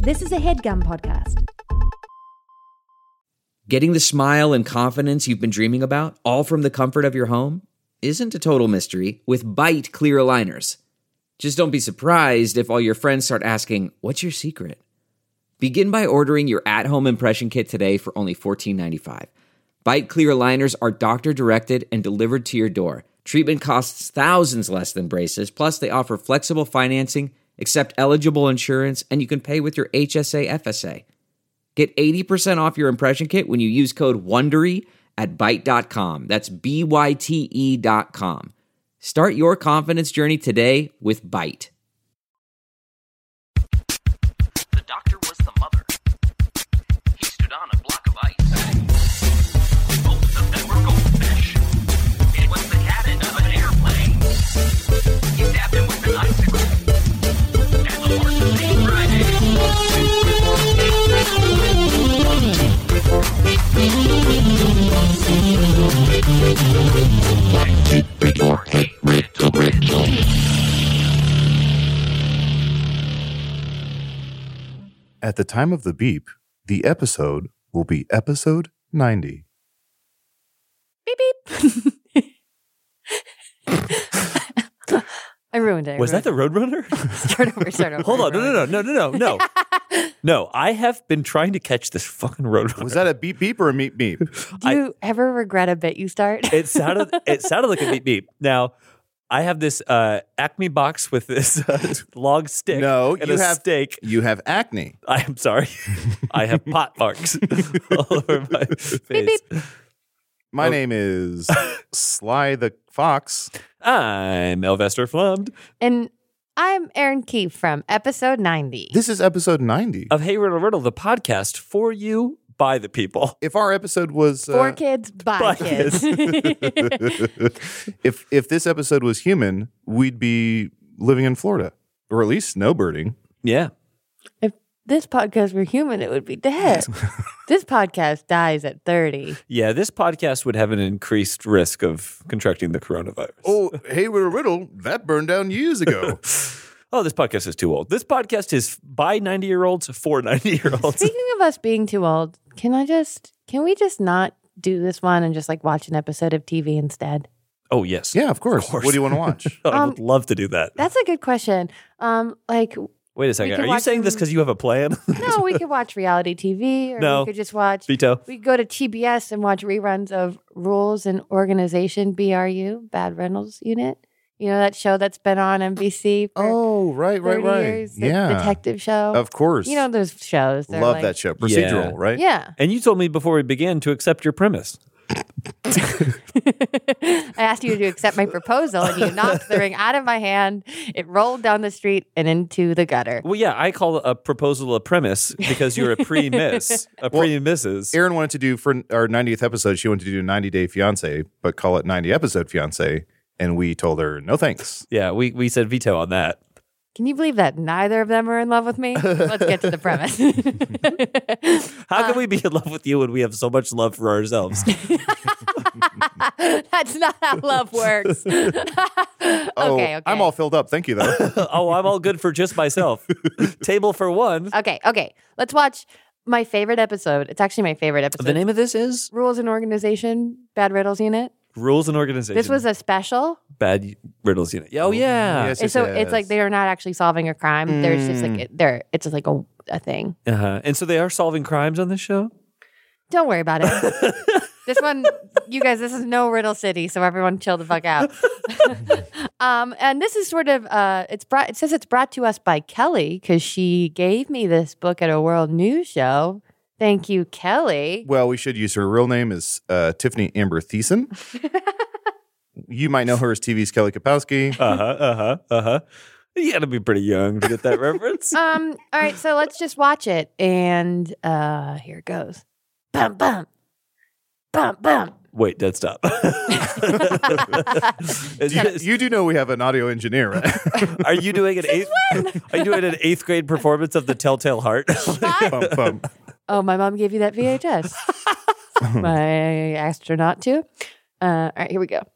This is a HeadGum podcast. Getting the smile and confidence you've been dreaming about, all from the comfort of your home, isn't a total mystery with Byte clear aligners. Just don't be surprised if all your friends start asking, "What's your secret?" Begin by ordering your at-home impression kit today for only $14.95. Byte clear aligners are doctor-directed and delivered to your door. Treatment costs thousands less than braces, plus they offer flexible financing, accept eligible insurance, and you can pay with your HSA FSA. Get 80% off your impression kit when you use code WONDERY at Byte.com. That's BYTE.com. Start your confidence journey today with Byte. The doctor was the mother. He stood on a block of ice. Both of them were goldfish. It was the cabin of an airplane. He stabbed him with an icicle. And the horses ate Friday. At the time of the beep, the episode will be episode 90. Beep, beep. I ruined it. Was that the Roadrunner? Start over. Hold on. No. No, I have been trying to catch this fucking Roadrunner. Was that a beep beep or a meep meep? Do you ever regret a bit you start? It sounded like a beep beep. Now, I have this Acme box with this long stick No, and you a have steak. You have acne. I am sorry. I have pot marks all over my face. beep. My name is Sly the Fox. I'm Elvester Flummed And I'm Erin Keefe from episode 90. This is episode 90. of Hey Riddle Riddle, the podcast for you by the people. If our episode was For kids, by by kids. if this episode was human, we'd be living in Florida, or at least snowbirding. Yeah. If this podcast were human, it would be dead. This podcast dies at 30. Yeah, this podcast would have an increased risk of contracting the coronavirus. Oh, hey, riddle that burned down years ago. Oh, this podcast is too old. This podcast is by 90-year-olds for 90-year-olds. Speaking of us being too old, can we just not do this one and just like watch an episode of TV instead? Oh, yes. Yeah, of course. What do you want to watch? I would love to do that. That's a good question. Wait a second. could Are you watch saying this some- because you have a plan? No, we could watch reality TV, or No. we could just watch. Veto. We could go to TBS and watch reruns of Rules and Organization, BRU, Bad Reynolds Unit. You know that show that's been on NBC for Oh, right. 30 years? The Yeah. detective show. Of course. You know those shows. They're Love like- that show. Procedural, Yeah. right? Yeah. And you told me before we began to accept your premise. I asked you to accept my proposal, and you knocked the ring out of my hand. It rolled down the street and into the gutter. Well, yeah, I call a proposal a premise because you're a pre-miss. Pre-misses. Erin wanted to do, for our 90th episode, she wanted to do 90 Day Fiance, but call it 90 Episode Fiance. And we told her, no thanks. Yeah, we said veto on that. Can you believe that neither of them are in love with me? Let's get to the premise. How can we be in love with you when we have so much love for ourselves? That's not how love works. Okay. I'm all filled up. Thank you, though. Oh, I'm all good for just myself. Table for one. Okay. Let's watch my favorite episode. It's actually my favorite episode. The name of this is Rules and Organization, Bad Riddles Unit. Rules and Organization. This was a special. Bad Riddles Unit. Oh, yeah. Yes, And so yes. it's like they are not actually solving a crime. There's just like it's just like a thing. Uh-huh. And so they are solving crimes on this show? Don't worry about it. This one, you guys, this is no Riddle City, so everyone chill the fuck out. And this is sort of it says it's brought to us by Kelly because she gave me this book at a world news show. Thank you, Kelly. Well, we should use her real name is Tiffany Amber Thiessen. You might know her as TV's Kelly Kapowski. You got to be pretty young to get that reference. All right, so let's just watch it, and here it goes. Bum bum, bum bum. Wait, dead stop. You do know we have an audio engineer, right? Are you doing an eighth? Are you doing an 8th grade performance of the Telltale Heart? Bum, bum. Oh, my mom gave you that VHS. I asked her not to. All right, here we go.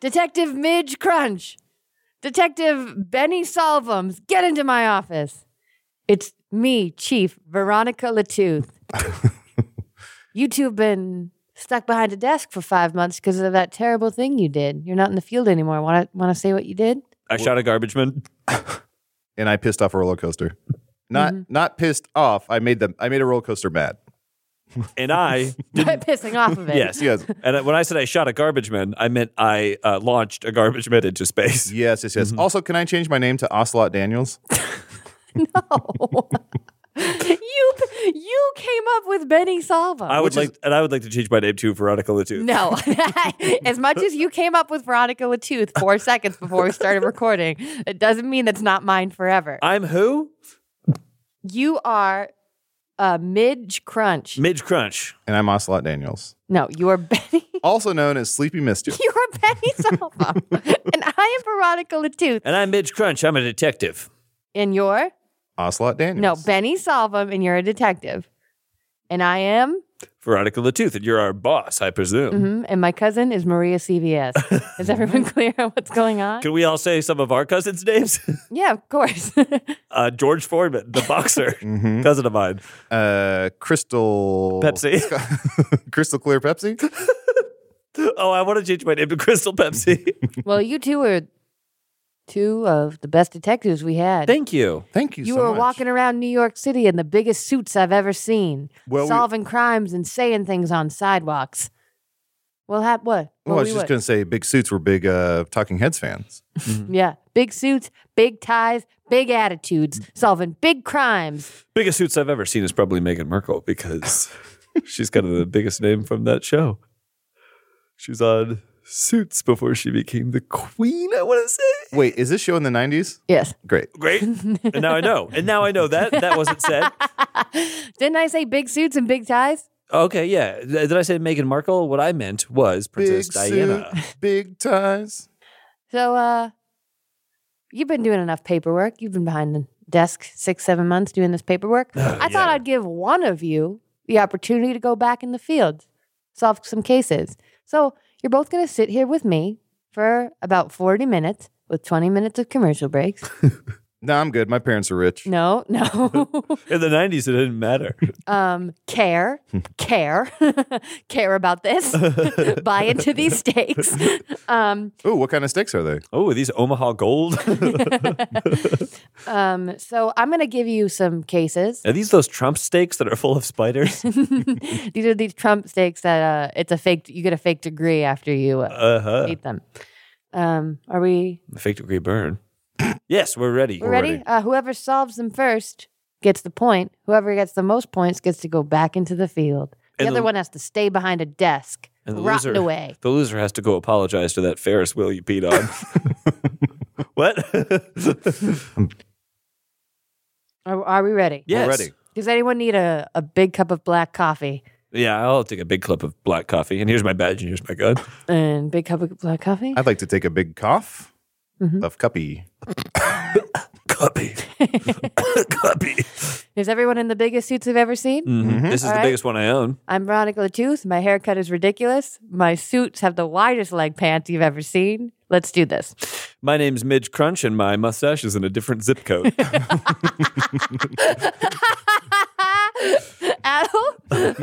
Detective Midge Crunch. Detective Benny Solvums, get into my office. It's me, Chief Veronica Latooth. You two have been stuck behind a desk for 5 months because of that terrible thing you did. You're not in the field anymore. Want to say what you did? I shot a garbage man. And I pissed off a roller coaster. Not pissed off. I made a roller coaster mad. And I didn't. Pissing off of it. Yes. Yes. And when I said I shot a garbage man, I meant I launched a garbage man into space. Yes. Also, can I change my name to Ocelot Daniels? No. You came up with Benny Solvums. I would like to change my name to Veronica Latooth. No. As much as you came up with Veronica Latooth 4 seconds before we started recording, it doesn't mean that's not mine forever. I'm who? You are Midge Crunch. Midge Crunch. And I'm Ocelot Daniels. No, you are Benny. Also known as Sleepy Mischief. You are Benny Solvum. And I am Veronica Latooth. And I'm Midge Crunch. I'm a detective. And you're? Ocelot Daniels. No, Benny Solvum, and you're a detective. And I am? Veronica Latooth, and you're our boss, I presume. And my cousin is Maria CVS. Is everyone clear on what's going on? Can we all say some of our cousins' names? Yeah, of course. George Foreman, the boxer, cousin of mine. Crystal Pepsi. Crystal Clear Pepsi. Oh, I want to change my name to Crystal Pepsi. Well, you two are two of the best detectives we had. Thank you. Thank you You so were much. walking around New York City in the biggest suits I've ever seen, Well, solving crimes and saying things on sidewalks. Well, what? Well, I was just going to say big suits were big Talking Heads fans. Yeah, big suits, big ties, big attitudes, solving big crimes. Biggest suits I've ever seen is probably Meghan Markle because she's kind of the biggest name from that show. She was on Suits before she became the queen, I want to say. Wait, is this show in the 90s? Yes. Great. Great. And now I know. That wasn't said. Didn't I say big suits and big ties? Okay, yeah. Did I say Meghan Markle? What I meant was Princess Big Diana. suit, big ties. So, you've been doing enough paperwork. You've been behind the desk 6-7 months doing this paperwork. I thought I'd give one of you the opportunity to go back in the field, solve some cases. So you're both going to sit here with me for about 40 minutes with 20 minutes of commercial breaks. No, I'm good. My parents are rich. No. In the 90s, it didn't matter. Care about this. Buy into these steaks. Ooh, what kind of sticks are they? Oh, are these Omaha Gold? So I'm going to give you some cases. Are these those Trump steaks that are full of spiders? These are these Trump steaks that it's a fake. You get a fake degree after you eat them. Are we? The fake degree burn. Yes, we're ready. We're ready? Whoever solves them first gets the point. Whoever gets the most points gets to go back into the field. The And other the- one has to stay behind a desk, And the rotting loser, away. The loser has to go apologize to that Ferris wheel you peed on. What? Are we ready? Yes. We're ready. Does anyone need a big cup of black coffee? Yeah, I'll take a big clip of black coffee. And here's my badge and here's my gun. And big cup of black coffee? I'd like to take a big cough of cuppy. Cuppy. Cuppy. Is everyone in the biggest suits I've ever seen? This is All the right. biggest one I own. I'm Veronica Latooth. My haircut is ridiculous. My suits have the widest leg pants you've ever seen. Let's do this. My name's Midge Crunch and my mustache is in a different zip code. Adel?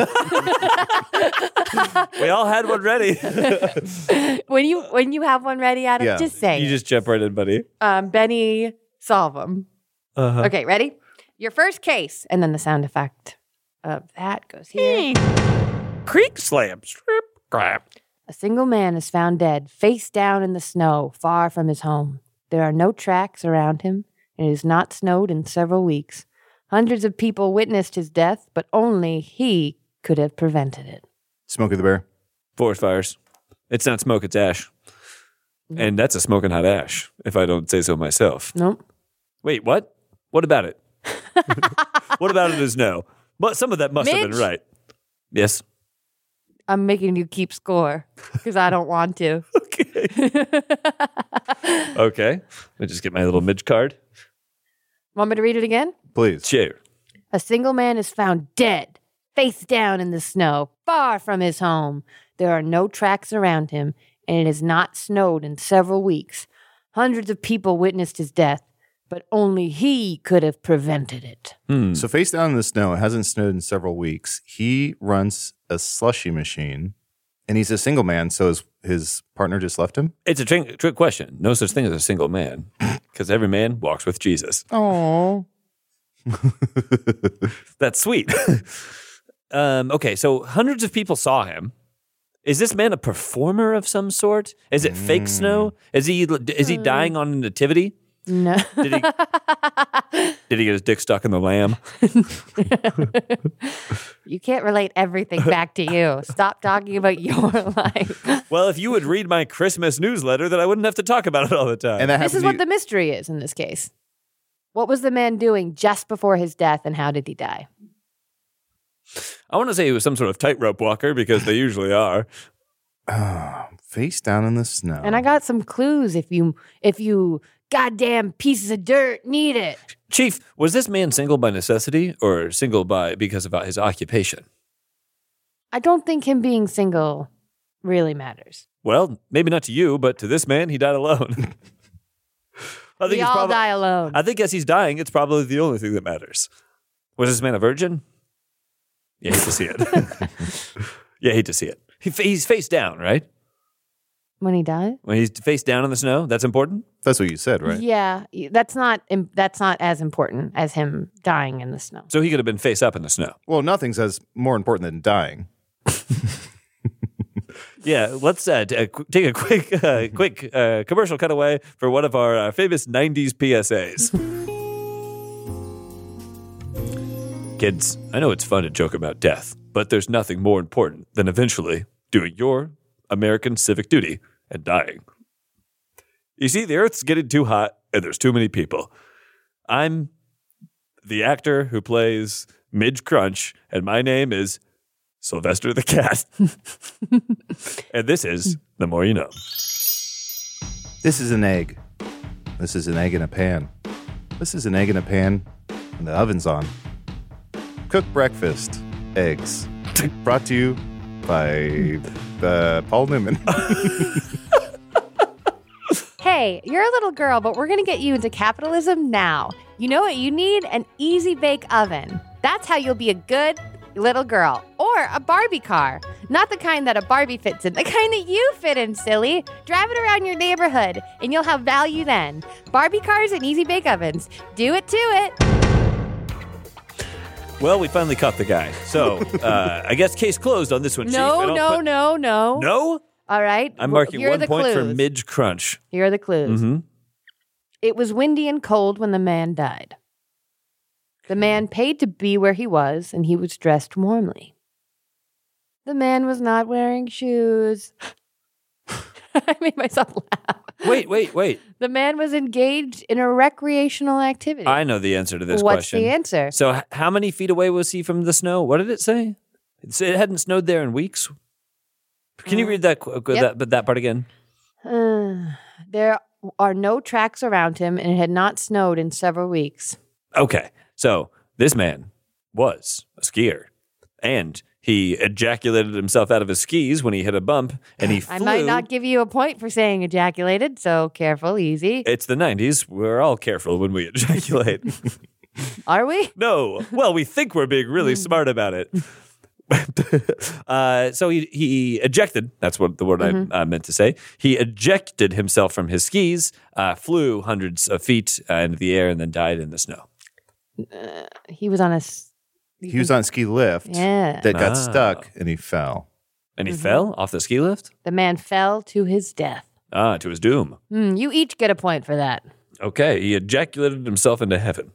We all had one ready. When you have one ready, Adam, Yeah. just say You it. just jump right in, buddy. Benny Solvum. Uh-huh. Okay, ready? Your first case, and then the sound effect of that goes here. Creek slam. Strip. Crap. A single man is found dead, face down in the snow, far from his home. There are no tracks around him, and it has not snowed in several weeks. Hundreds of people witnessed his death, but only he could have prevented it. Smokey the Bear. Forest fires. It's not smoke, it's ash. And that's a smoking hot ash, if I don't say so myself. Nope. Wait, what? What about it? What about it is no. But some of that must have been Midge? right. Yes. I'm making you keep score because I don't want to. Okay. Let me just get my little Midge card. Want me to read it again? Please. Sure. A single man is found dead, face down in the snow, far from his home. There are no tracks around him, and it has not snowed in several weeks. Hundreds of people witnessed his death, but only he could have prevented it. So face down in the snow. It hasn't snowed in several weeks. He runs a slushy machine, and he's a single man, so his partner just left him? It's a trick question. No such thing as a single man, because every man walks with Jesus. Oh. That's sweet. Okay, so hundreds of people saw him. Is this man a performer of some sort? Is it fake snow? Is he dying on a nativity? No. Did he get his dick stuck in the lamb? You can't relate everything back to you. Stop talking about your life. Well, if you would read my Christmas newsletter, then I wouldn't have to talk about it all the time. And that This is what the mystery is in this case. What was the man doing just before his death, and how did he die? I want to say he was some sort of tightrope walker, because they usually are. face down in the snow. And I got some clues if you goddamn pieces of dirt need it. Chief, was this man single by necessity or single because of his occupation? I don't think him being single really matters. Well, maybe not to you, but to this man, he died alone. We all die alone. I think as he's dying, it's probably the only thing that matters. Was this man a virgin? Yeah, hate to see it. Yeah, hate to see it. He's face down, right? When he died? When he's face down in the snow, that's important? That's what you said, right? Yeah, that's not as important as him dying in the snow. So he could have been face up in the snow. Well, nothing's as more important than dying. Yeah, let's take a quick commercial cutaway for one of our famous 90s PSAs. Kids, I know it's fun to joke about death, but there's nothing more important than eventually doing your American civic duty and dying. You see, the Earth's getting too hot and there's too many people. I'm the actor who plays Midge Crunch, and my name is Sylvester the Cat. And this is The More You Know. This is an egg. This is an egg in a pan. This is an egg in a pan, and the oven's on. Cooked breakfast, eggs. Brought to you by Paul Newman. Hey, you're a little girl, but we're going to get you into capitalism now. You know what you need? An easy bake oven. That's how you'll be a good little girl. Or a Barbie car. Not the kind that a Barbie fits in, the kind that you fit in, silly. Drive it around your neighborhood, and you'll have value then. Barbie cars and easy bake ovens. Do it to it. Well, we finally caught the guy. So, I guess case closed on this one, Chief. No. No? All right. I'm marking Here are 1 the point for clues. Midge Crunch. Here are the clues. Mm-hmm. It was windy and cold when the man died. The man paid to be where he was, and he was dressed warmly. The man was not wearing shoes. I made myself laugh. Wait. The man was engaged in a recreational activity. I know the answer to this What's question. the answer? So how many feet away was he from the snow? What did it say? It hadn't snowed there in weeks. Can you read that that part again? There are no tracks around him, and it had not snowed in several weeks. Okay. So this man was a skier, and he ejaculated himself out of his skis when he hit a bump, and he flew. I might not give you a point for saying ejaculated, so careful, easy. It's the 90s. We're all careful when we ejaculate. Are we? No. Well, we think we're being really smart about it. So he ejected. That's what the word I meant to say. He ejected himself from his skis, flew hundreds of feet into the air, and then died in the snow. He was on a... He was on a ski lift Yeah. that got stuck, and he fell. And he fell off the ski lift? The man fell to his death. To his doom. You each get a point for that. Okay, he ejaculated himself into heaven.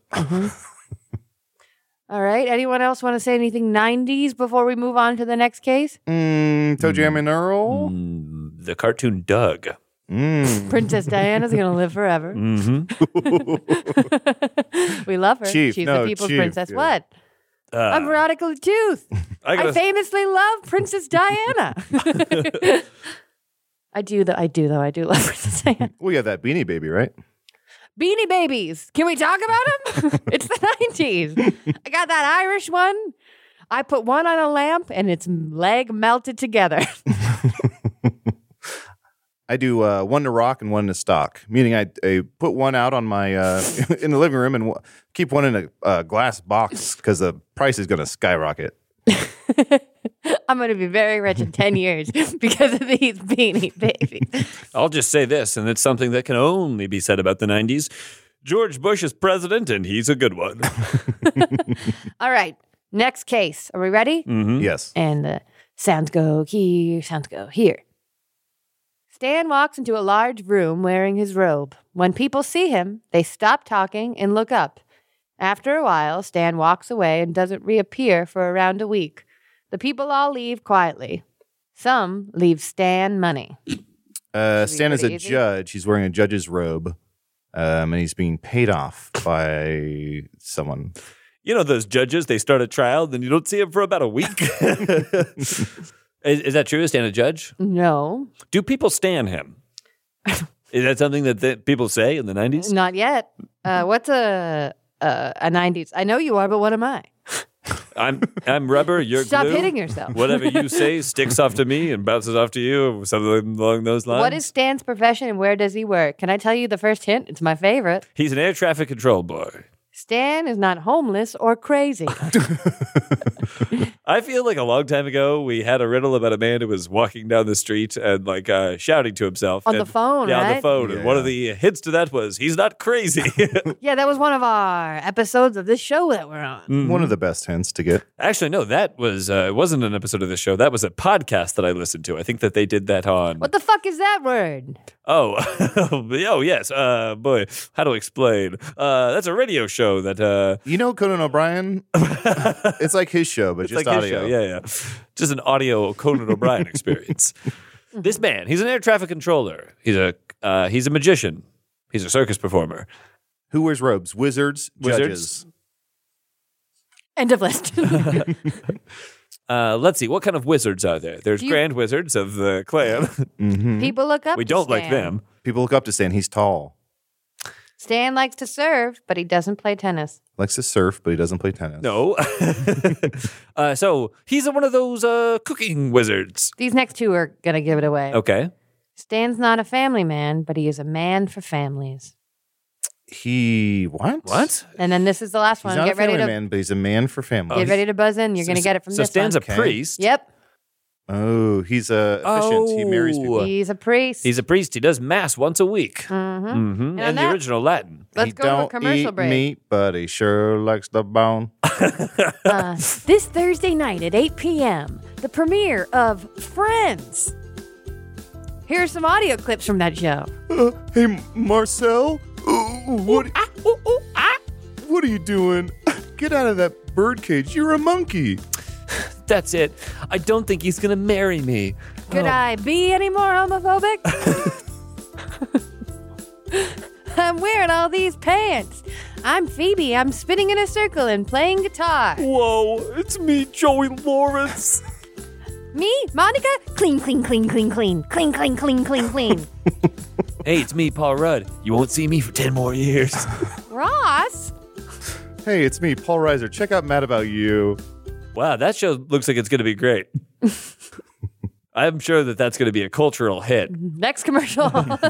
All right. Anyone else want to say anything 90s before we move on to the next case? Toe Jam and Earl? The cartoon Doug. Princess Diana's going to live forever. We love her. Chief, She's no, the people's Chief, princess. yeah. What? I'm Veronica Latooth. I famously love Princess Diana. I do though. I do love Princess Diana. Well, you have that Beanie Baby, right? Beanie Babies. Can we talk about them? It's the 90s. I got that Irish one. I put one on a lamp and its leg melted together. I do one to rock and one to stock, meaning I put one out on my in the living room and keep one in a glass box because the price is going to skyrocket. I'm going to be very rich in 10 years because of these Beanie Babies. I'll just say this, and it's something that can only be said about the 90s. George Bush is president, and he's a good one. All right. Next case. Are we ready? Yes. And the sounds go here, sounds go here. Stan walks into a large room wearing his robe. When people see him, they stop talking and look up. After a while, Stan walks away and doesn't reappear for around a week. The people all leave quietly. Some leave Stan money. Stan is a pretty easy. judge. He's wearing a judge's robe, and he's being paid off by someone. You know those judges, they start a trial, then you don't see them for about a week. Is that true? Is Stan a judge? No, Do people stan him? Is that something that people say in the 90s? not yet. What's a 90s? I know you are, but what am I? I'm rubber, you're Stop glue. hitting yourself. Whatever you say sticks off to me and bounces off to you, something along those lines. What is Stan's profession and where does he work? Can I tell you the first hint? It's my favorite. He's an air traffic control boy. Stan is not homeless or crazy. I feel like a long time ago we had a riddle about a man who was walking down the street and like shouting to himself On the and- phone, Yeah, on the right? phone. And one of Yeah. the hints to that was he's not crazy. Yeah, that was one of our episodes of this show that we're on. One of the best hints to get. Actually, no, that was it wasn't an episode of the show. That was a podcast that I listened to. I think that they did that on. What the fuck is that word? Oh, oh yes. Boy, how to explain? That's a radio show that. You know Conan O'Brien? It's like his show, but It's just like his audio. show. Yeah. Just an audio Conan O'Brien experience. This man, he's an air traffic controller. He's a magician. He's a circus performer. Who wears robes? Wizards, Wizards? judges. End of list. Let's see. What kind of wizards are there? There's Do you- grand wizards of the clan. People look up We to don't like Stan. them. People look up to Stan. He's tall. Stan likes to serve, but he doesn't play tennis. Likes to surf, but he doesn't play tennis. No. So he's one of those cooking wizards. These next two are going to give it away. Okay. Stan's not a family man, but he is a man for families. He what? What? And then this is the last He's one. not Get a family ready to man, but he's a man for family. get ready to buzz in. You're going to get it from So this Stan's one. a priest. Yep. Oh, he's efficient. He marries people. Oh. He's a priest. He's a priest. He does mass once a week. Mm-hmm. Mm-hmm. on And the that- original Latin. Let's he go to a don't commercial eat break. meat, but he sure likes the bone. This Thursday night at 8 p.m., the premiere of Friends. Here are some audio clips from that show. Hey, Marcel, what are you doing? Get out of that birdcage. You're a monkey. That's it. I don't think he's going to marry me. Could I be any more homophobic? I'm wearing all these pants. I'm Phoebe. I'm spinning in a circle and playing guitar. Whoa, it's me, Joey Lawrence. Me, Monica, clean, clean, clean, clean, clean, clean, clean, clean, clean, clean. Hey, it's me, Paul Rudd. You won't see me for 10 more years. Ross, Hey, it's me, Paul Reiser. Check out Mad About You. Wow, that show looks like it's going to be great. I'm sure that that's going to be a cultural hit. next commercial.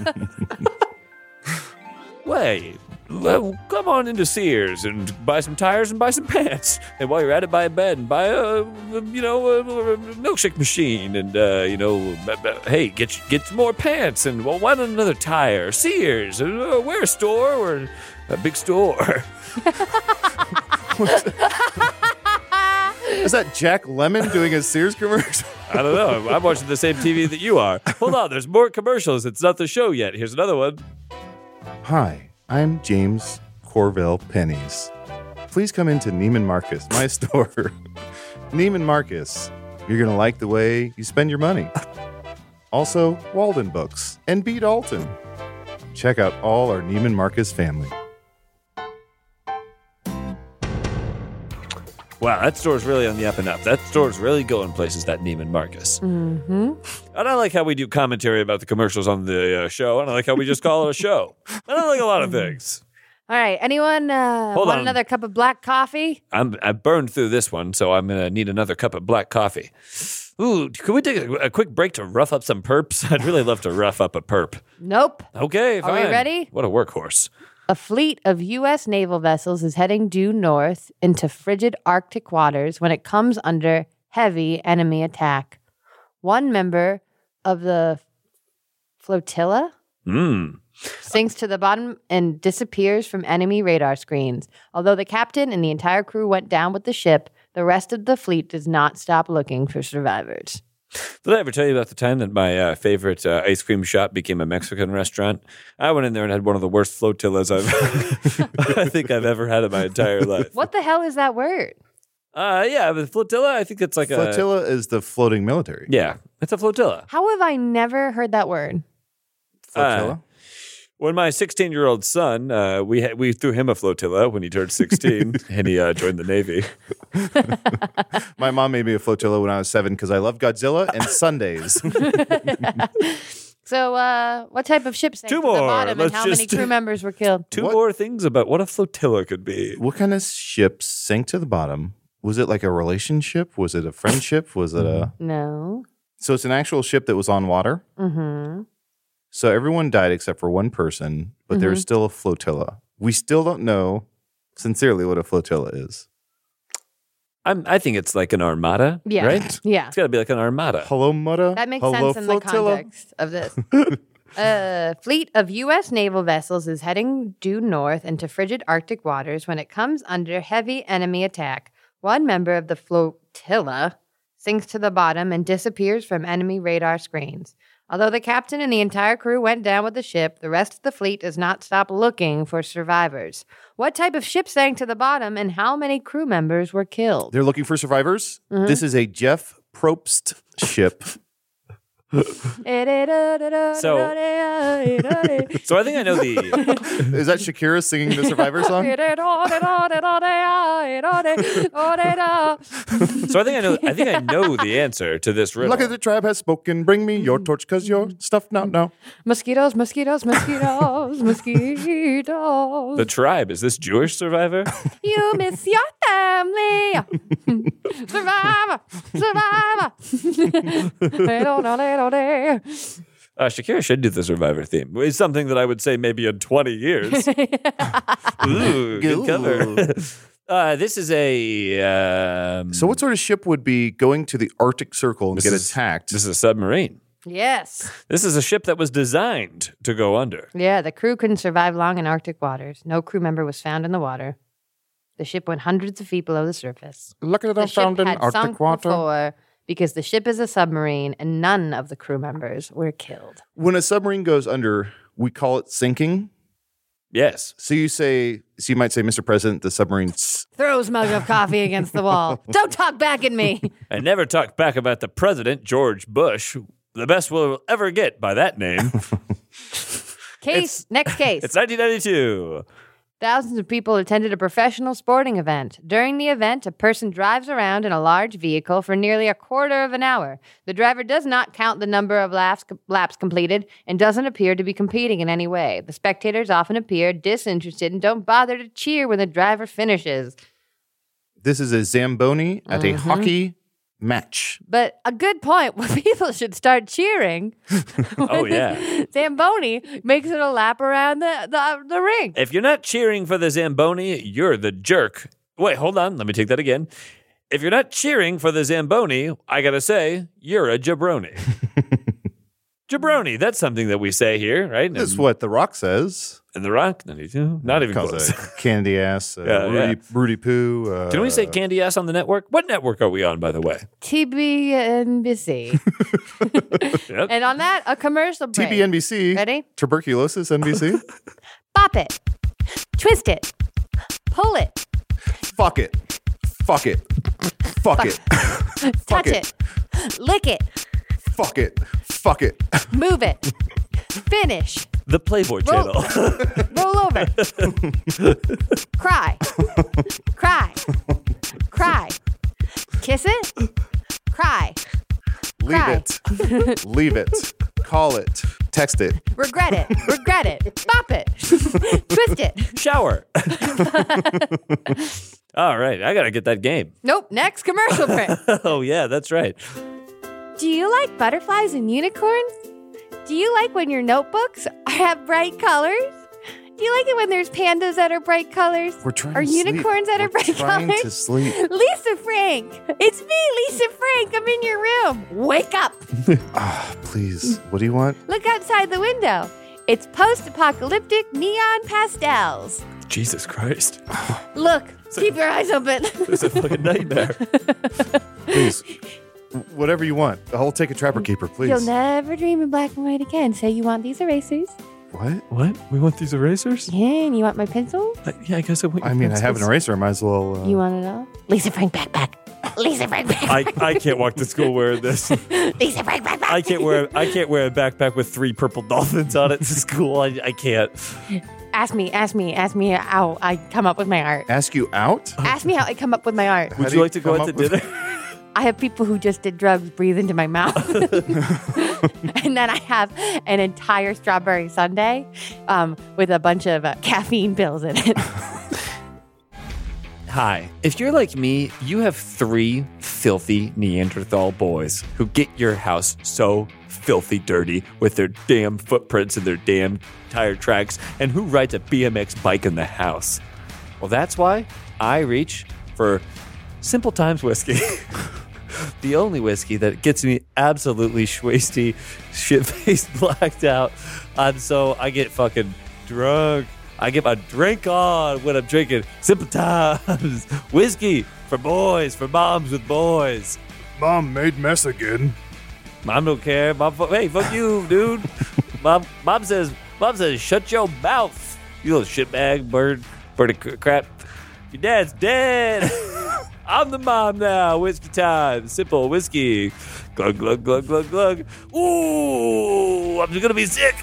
Wait, well, come on into Sears and buy some tires and buy some pants. And while you're at it, buy a bed and buy a milkshake machine. And, hey, get some more pants. And, well, why not another tire? Sears, we're a store or a big store. Is that Jack Lemmon doing a Sears commercial? I don't know. I'm watching the same TV that you are. Hold on, there's more commercials. It's not the show yet. Here's another one. Hi, I'm James Corvell Pennies. Please come into Neiman Marcus, my store. Neiman Marcus, you're going to like the way you spend your money. Also, Walden Books and B. Dalton. Check out all our Neiman Marcus family. Wow, that store's really on the up and up. That store's really going places, that Neiman Marcus. Mm-hmm. And I like how we do commentary about the commercials on the show, and I like how we just call it a show. And I like a lot of things. All right, anyone want on. another cup of black coffee? I burned through this one, so I'm going to need another cup of black coffee. Ooh, could we take a quick break to rough up some perps? I'd really love to rough up a perp. Nope. Okay, Are we fine. ready? What a workhorse. A fleet of U.S. naval vessels is heading due north into frigid Arctic waters when it comes under heavy enemy attack. One member of the flotilla sinks to the bottom and disappears from enemy radar screens. Although the captain and the entire crew went down with the ship, the rest of the fleet does not stop looking for survivors. Did I ever tell you about the time that my favorite ice cream shop became a Mexican restaurant? I went in there and had one of the worst flotillas I think I've ever had in my entire life. What the hell is that word? Yeah, but flotilla, I think it's like Flotilla is the floating military. Yeah, it's a flotilla. How have I never heard that word? Flotilla? When my 16-year-old son, we threw him a flotilla when he turned 16, and he joined the Navy. My mom made me a flotilla when I was 7 because I love Godzilla and Sundays. So, what type of ship sank Two to the more. bottom, and Let's how many just- crew members were killed? Two What? more things about what a flotilla could be. What kind of ship sank to the bottom? Was it like a relationship? Was it a friendship? Was it a... No. So it's an actual ship that was on water? Mm-hmm. So everyone died except for one person, but there's still a flotilla. We still don't know sincerely what a flotilla is. I think it's like an armada, Yeah. right? Yeah. It's got to be like an armada. Hello, Mutta. That makes Hello, sense in the flotilla. context of this. A fleet of U.S. naval vessels is heading due north into frigid Arctic waters when it comes under heavy enemy attack. One member of the flotilla sinks to the bottom and disappears from enemy radar screens. Although the captain and the entire crew went down with the ship, the rest of the fleet does not stop looking for survivors. What type of ship sank to the bottom and how many crew members were killed? They're looking for survivors. This is a Jeff Probst ship. So I think I know the. Is that Shakira singing the Survivor song? So I think I know the answer to this riddle. Luck of the tribe has spoken. Bring me your torch, cause your stuff now. Mosquitoes, mosquitoes, mosquitoes, mosquitoes. The tribe, is this Jewish survivor? You miss your family. Survivor, survivor. Shakira should do the survivor theme. It's something that I would say maybe in 20 years. Ooh, good cover. This is a. So what sort of ship would be going to the Arctic Circle and get is- attacked? This is a submarine. Yes. This is a ship that was designed to go under. Yeah, the crew couldn't survive long in Arctic waters. No crew member was found in the water. The ship went hundreds of feet below the surface. Look at The it ship found in had Arctic sunk water. before because the ship is a submarine and none of the crew members were killed. When a submarine goes under, we call it sinking. Yes. So you might say, Mr. President, the submarine's Throw his mug of coffee against the wall. Don't talk back at me. I never talked back about the president, George Bush. The best we'll ever get by that name. Next case. It's 1992. Thousands of people attended a professional sporting event. During the event, a person drives around in a large vehicle for nearly a quarter of an hour. The driver does not count the number of laps completed and doesn't appear to be competing in any way. The spectators often appear disinterested and don't bother to cheer when the driver finishes. This is a Zamboni at a hockey match. But a good point where people should start cheering. Oh, yeah. Zamboni makes it a lap around the ring. If you're not cheering for the Zamboni, you're the jerk. Wait, hold on. Let me take that again. If you're not cheering for the Zamboni, I gotta say, you're a jabroni. Jabroni, that's something that we say here, right? That's what The Rock says. And The Rock, 92? Not even Calls close. it candy ass, Yeah, Rudy Poo. Can we say candy ass on the network? What network are we on, by the way? TBNBC. Yep. And on that, a commercial break. TBNBC? Ready? Tuberculosis NBC? Bop it. Twist it. Pull it. Fuck it. Fuck it. Fuck it. Touch it. it. Lick it. Fuck it. Fuck it. Move it. Finish. The Playboy Roll. Channel. Roll over. Cry. Cry. Cry. Kiss it. Cry. Leave Cry. it. Leave it. Call it. Text it. Regret it. Regret it. Bop it. Twist it. Shower. All right, I got to get that game. Nope. Next commercial break. Oh, yeah, that's right. Do you like butterflies and unicorns? Do you like when your notebooks have bright colors? Do you like it when there's pandas that are bright colors? We're trying or to sleep. unicorns that are We're bright trying colors? to sleep. Lisa Frank! It's me, Lisa Frank! I'm in your room! Wake up! Please. What do you want? Look outside the window. It's post-apocalyptic neon pastels. Jesus Christ. Look, keep your eyes open. It's a fucking nightmare. Please. Whatever you want. I'll take a Trapper Keeper, please. You'll never dream in black and white again. Say you want these erasers. What? What? We want these erasers? Yeah, and you want my pencil? Yeah, I guess I want I mean, I have an eraser. I might as well. You want it all? Lisa Frank backpack. Lisa Frank backpack. I can't walk to school wearing this. Lisa Frank backpack. I can't wear a backpack with 3 purple dolphins on it to school. I can't. Ask me how I come up with my art. Ask you out? Ask me how I come up with my art. Would do you you like to go come out to up with- dinner? I have people who just did drugs breathe into my mouth. And then I have an entire strawberry sundae with a bunch of caffeine pills in it. Hi. If you're like me, you have 3 filthy Neanderthal boys who get your house so filthy dirty with their damn footprints and their damn tire tracks, and who rides a BMX bike in the house. Well, that's why I reach for Simple Times whiskey. The only whiskey that gets me absolutely shwasty, shit-faced, blacked out. And so I get fucking drunk. I get my drink on when I'm drinking Simple Times whiskey for boys, for moms with boys. Mom made mess again. Mom don't care. Hey, fuck you, dude. Mom says, shut your mouth, you little shitbag, bird of crap. Your dad's dead. I'm the mom now. Whiskey time. Simple whiskey. Glug, glug, glug, glug, glug. Ooh, I'm just going to be sick.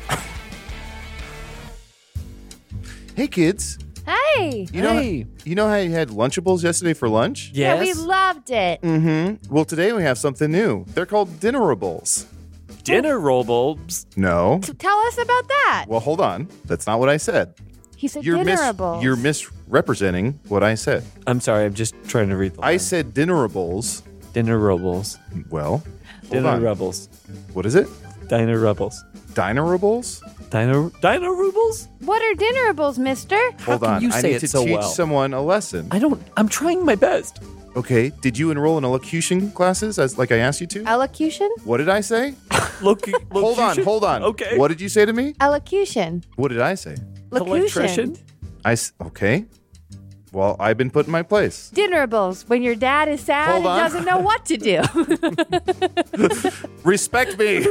Hey, kids. Hey. You know how you had Lunchables yesterday for lunch? Yeah, we loved it. Mm-hmm. Well, today we have something new. They're called Dinnerables. Dinner roll bulbs. No. Tell us about that. Well, hold on. That's not what I said. He said You're dinnerables. you're misrepresenting what I said. I'm sorry. I'm just trying to read the line. I said Dinnerables. Dinner robles. Well, hold Dinner on. rebels. What is it? Diner rebels. Dinerables? Dino rubles? What are dinnerables, mister? Hold can on. you I say need it to so teach well? someone a lesson. I'm trying my best. Okay. Did you enroll in elocution classes as like I asked you to? Elocution? What did I say? Hold on. Okay. What did you say to me? Elocution. What did I say? Locution. Okay. Well, I've been put in my place. Dinnerables. When your dad is sad Hold and on. doesn't know what to do. Respect me.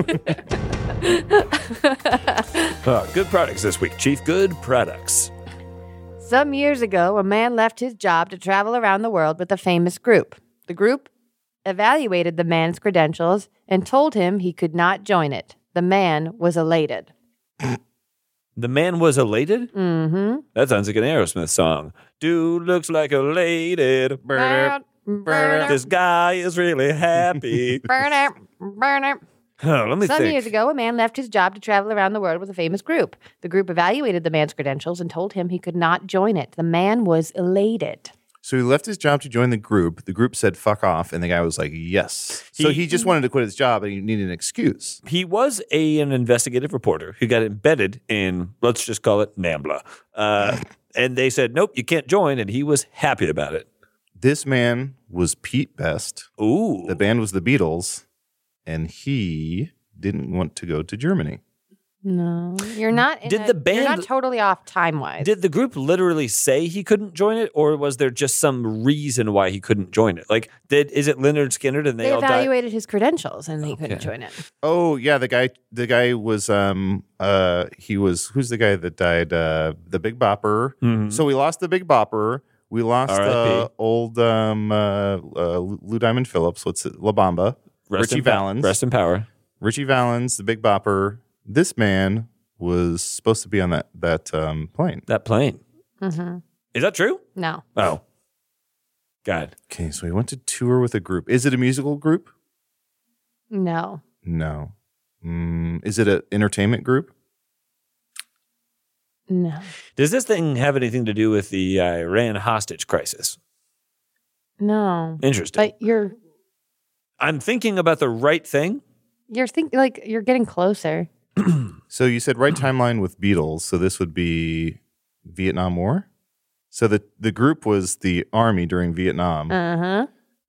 Good products this week, Chief. Good products. Some years ago, a man left his job to travel around the world with a famous group. The group evaluated the man's credentials and told him he could not join it. The man was elated. The man was elated? Mm-hmm. That sounds like an Aerosmith song. Dude looks like elated. Burn it. This guy is really happy. Burn it. Burn it. Let me Some think. years ago, a man left his job to travel around the world with a famous group. The group evaluated the man's credentials and told him he could not join it. The man was elated. So he left his job to join the group. The group said, fuck off. And the guy was like, yes. So he just wanted to quit his job and he needed an excuse. He was an investigative reporter who got embedded in, let's just call it NAMBLA. And they said, nope, you can't join. And he was happy about it. This man was Pete Best. Ooh. The band was the Beatles. And he didn't want to go to Germany. No, you're not. Did the band- You're not totally off time wise. Did the group literally say he couldn't join it, or was there just some reation why he couldn't join it? Like, is it Leonard Skinner and they They all died? evaluated his credentials and he couldn't join it. Oh, yeah. The guy was, who's the guy that died? The Big Bopper. Mhm. So we lost the Big Bopper. We lost R.I.P.. old Lou Diamond Phillips. What's it? La Bamba. Rest Richie in Valens. Rest in power. Richie Valens, the Big Bopper. This man was supposed to be on that plane. That plane. Mm-hmm. Is that true? No. Oh. God. Okay, so he went to tour with a group. Is it a musical group? No. No. Is it an entertainment group? No. Does this thing have anything to do with the Iran hostage crisis? No. Interesting. But you're I'm thinking about the right thing. You're you're getting closer. So you said right timeline with Beatles. So this would be Vietnam War. So the group was the army during Vietnam. Uh-huh.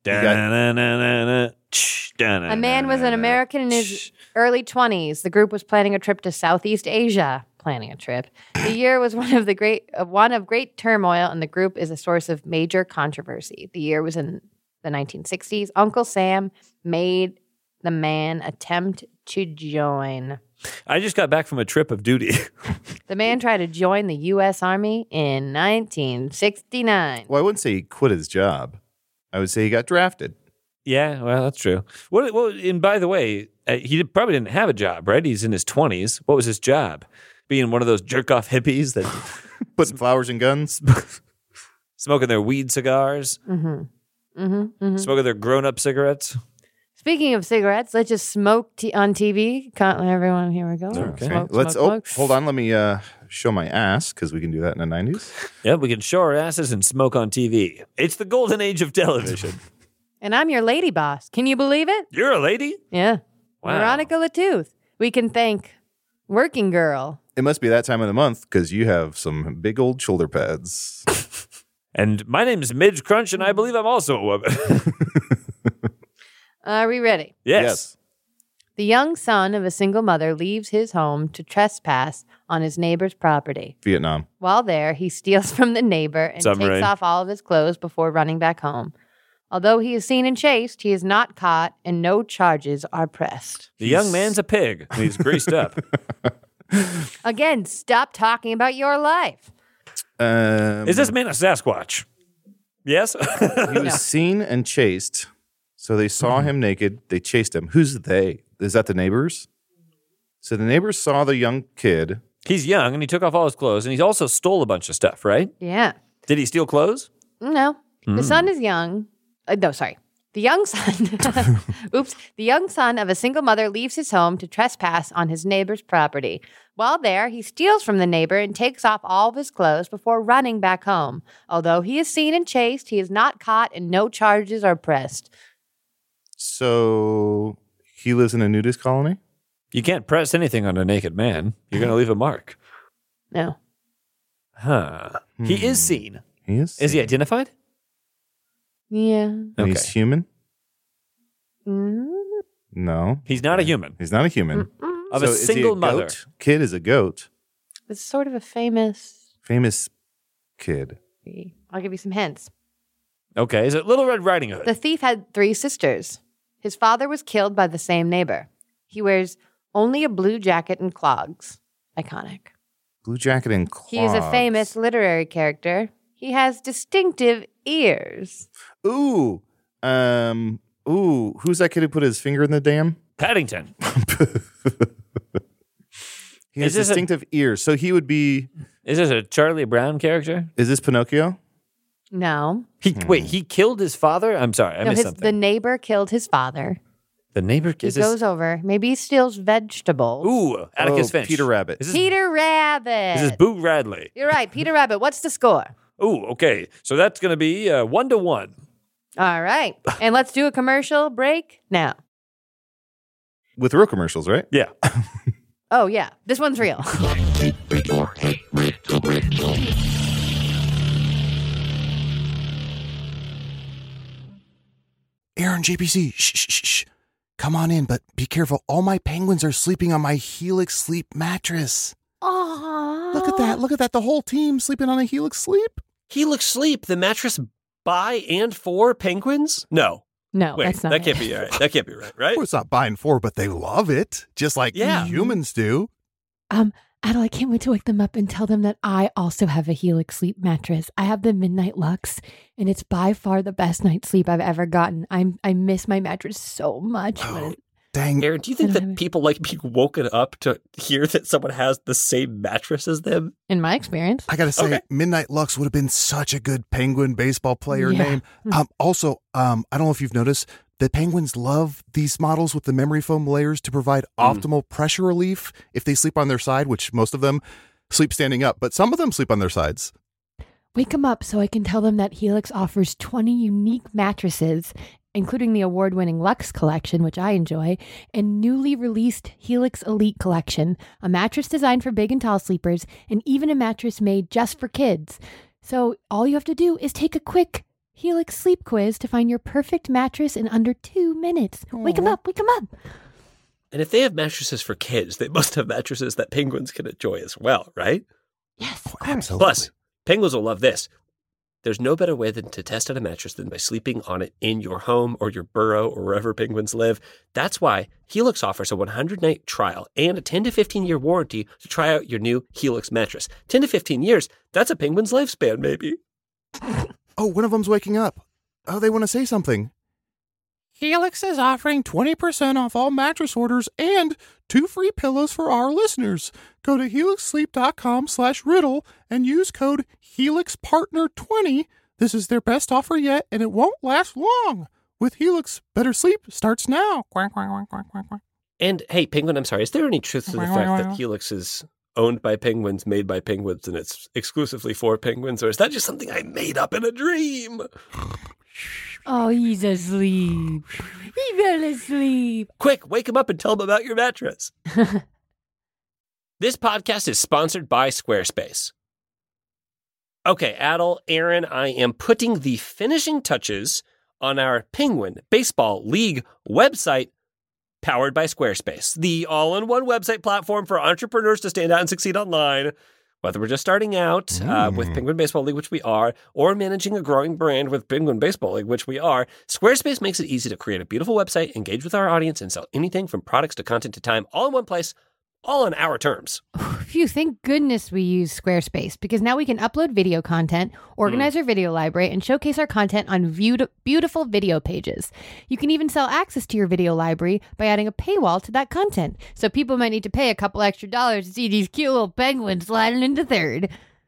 A A man was an American in his early 20s. The group was planning a trip to Southeast Asia. The year was one of great turmoil, and the group is a source of major controversy. The year was in the 1960s. Uncle Sam made the man attempt to join. I just got back from a trip of duty. The man tried to join the U.S. Army in 1969. Well, I wouldn't say he quit his job. I would say he got drafted. Yeah, well, that's true. Well, and by the way, he probably didn't have a job, right? He's in his 20s. What was his job? Being one of those jerk-off hippies that Putting flowers and guns. smoking their weed cigars, smoking their grown-up cigarettes. Speaking of cigarettes, let's just smoke on TV. Everyone, here we go. Okay. Smoke. Hold on. Let me show my ass because we can do that in the 90s. Yeah, we can show our asses and smoke on TV. It's the golden age of television. And I'm your lady boss. Can you believe it? You're a lady? Yeah. Wow. Veronica Latooth. We can thank Working Girl. It must be that time of the month because you have some big old shoulder pads. And my name is Midge Crunch, and I believe I'm also a woman. Are we ready? Yes. The young son of a single mother leaves his home to trespass on his neighbor's property. Vietnam. While there, he steals from the neighbor and Submarine. takes off all of his clothes before running back home. Although he is seen and chased, he is not caught and no charges are pressed. The young man's a pig, and he's greased up. Again, stop talking about your life. Is this man a Sasquatch? Yes? He was seen and chased. So they saw him naked. They chased him. Who's they? Is that the neighbors? So the neighbors saw the young kid. He's young, and he took off all his clothes, and he also stole a bunch of stuff, right? Yeah. Did he steal clothes? No. The son is young. The young son. Oops. The young son of a single mother leaves his home to trespass on his neighbor's property. While there, he steals from the neighbor and takes off all of his clothes before running back home. Although he is seen and chased, he is not caught and no charges are pressed. So he lives in a nudist colony? You can't press anything on a naked man. You're going to leave a mark. No. Huh. He is seen. He is? Is he identified? Yeah. And Okay. he's human? Mm. No. He's not a human. He's not a human. Of So a is he single mother. goat? Kid is a goat. It's sort of a famous. Famous kid. I'll give you some hints. Okay. Is it Little Red Riding Hood? The thief had 3 sisters. His father was killed by the same neighbor. He wears only a blue jacket and clogs. Iconic. Blue jacket and clogs. He is a famous literary character. He has distinctive ears. Ooh. Who's that kid who put his finger in the dam? Paddington. He has Is this a- distinctive ears. So he would be... Is this a Charlie Brown character? Is this Pinocchio? No. Wait, he killed his father? I'm sorry, I No, missed the something. neighbor killed his father. The neighbor He is this? goes over. Maybe he steals vegetables. Ooh, Atticus Finch. Peter Rabbit. Is this, Peter Rabbit. is this Boo Radley? You're right. Peter Rabbit. What's the score? Ooh, okay. So that's going to be 1-1. All right. And let's do a commercial break now. With real commercials, right? Yeah. Oh, yeah. This one's real. Aaron, JPC, shh. Come on in, but be careful. All my penguins are sleeping on my Helix Sleep mattress. Aww. Look at that. The whole team sleeping on a Helix Sleep. Helix Sleep, the mattress by and for penguins? No. No, Wait, that's not that it. can't be right. That can't be right, right? Well, it's not buying four, but they love it, just like Yeah. humans do. Adel, I can't wait to wake them up and tell them that I also have a Helix Sleep mattress. I have the Midnight Lux, and it's by far the best night's sleep I've ever gotten. I miss my mattress so much. Oh, dang. Aaron, do you think that people like being woken up to hear that someone has the same mattress as them? In my experience. I gotta say, Okay. Midnight Lux would have been such a good Penguin baseball player Yeah. name. Also, I don't know if you've noticed, the Penguins love these models with the memory foam layers to provide optimal pressure relief if they sleep on their side, which most of them sleep standing up, but some of them sleep on their sides. Wake them up so I can tell them that Helix offers 20 unique mattresses including the award-winning Luxe collection, which I enjoy, and newly released Helix Elite collection, a mattress designed for big and tall sleepers, and even a mattress made just for kids. So all you have to do is take a quick Helix sleep quiz to find your perfect mattress in under 2 minutes. Wake 'em up, wake 'em up. And if they have mattresses for kids, they must have mattresses that penguins can enjoy as well, right? Yes, of course. Absolutely. Plus, penguins will love this. There's no better way than to test out a mattress than by sleeping on it in your home or your burrow or wherever penguins live. That's why Helix offers a 100-night trial and a 10 to 15-year warranty to try out your new Helix mattress. 10 to 15 years, that's a penguin's lifespan, maybe. Oh, one of them's waking up. Oh, they want to say something. Helix is offering 20% off all mattress orders and 2 free pillows for our listeners. Go to helixsleep.com/riddle and use code HelixPartner20. This is their best offer yet, and it won't last long. With Helix, better sleep starts now. Quack, quack, quack, quack, quack, quack. And hey, Penguin, I'm sorry, is there any truth to the fact that Helix is owned by penguins, made by penguins, and it's exclusively for penguins, or is that just something I made up in a dream? Oh, he's asleep. He fell asleep. Quick, wake him up and tell him about your mattress. This podcast is sponsored by Squarespace. Okay, Adel, Aaron, I am putting the finishing touches on our Penguin Baseball League website, powered by Squarespace, the all-in-one website platform for entrepreneurs to stand out and succeed online. Whether we're just starting out with Penguin Baseball League, which we are, or managing a growing brand with Penguin Baseball League, which we are, Squarespace makes it easy to create a beautiful website, engage with our audience, and sell anything from products to content to time, all in one place, all on our terms. Phew, thank goodness we use Squarespace, because now we can upload video content, organize our video library, and showcase our content on beautiful video pages. You can even sell access to your video library by adding a paywall to that content. So people might need to pay a couple extra dollars to see these cute little penguins sliding into third.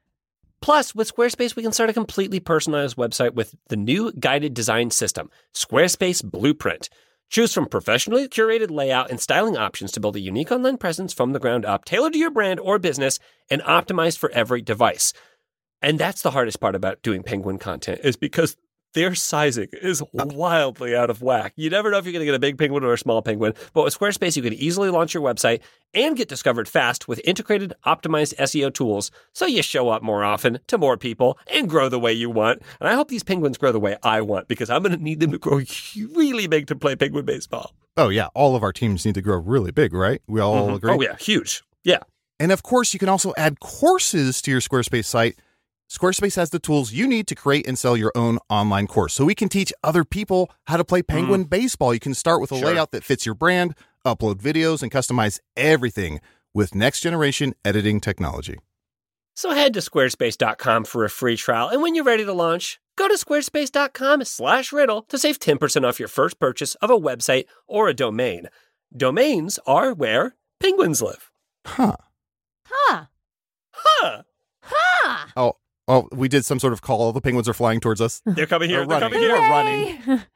Plus, with Squarespace, we can start a completely personalized website with the new guided design system, Squarespace Blueprint. Choose from professionally curated layout and styling options to build a unique online presence from the ground up, tailored to your brand or business, and optimized for every device. And that's the hardest part about doing Penguin content, is because their sizing is wildly out of whack. You never know if you're going to get a big penguin or a small penguin, but with Squarespace, you can easily launch your website and get discovered fast with integrated, optimized SEO tools, so you show up more often to more people and grow the way you want. And I hope these penguins grow the way I want, because I'm going to need them to grow really big to play penguin baseball. Oh, yeah. All of our teams need to grow really big, right? We all agree? Oh, yeah. Huge. Yeah. And of course, you can also add courses to your Squarespace site. Squarespace has the tools you need to create and sell your own online course, so we can teach other people how to play Penguin baseball. You can start with a layout that fits your brand, upload videos, and customize everything with next-generation editing technology. So head to squarespace.com for a free trial, and when you're ready to launch, go to squarespace.com/riddle to save 10% off your first purchase of a website or a domain. Domains are where penguins live. Huh. Huh. Huh! Huh. Oh, we did some sort of call. The penguins are flying towards us. They're coming here. They're They're running. coming here. They're running.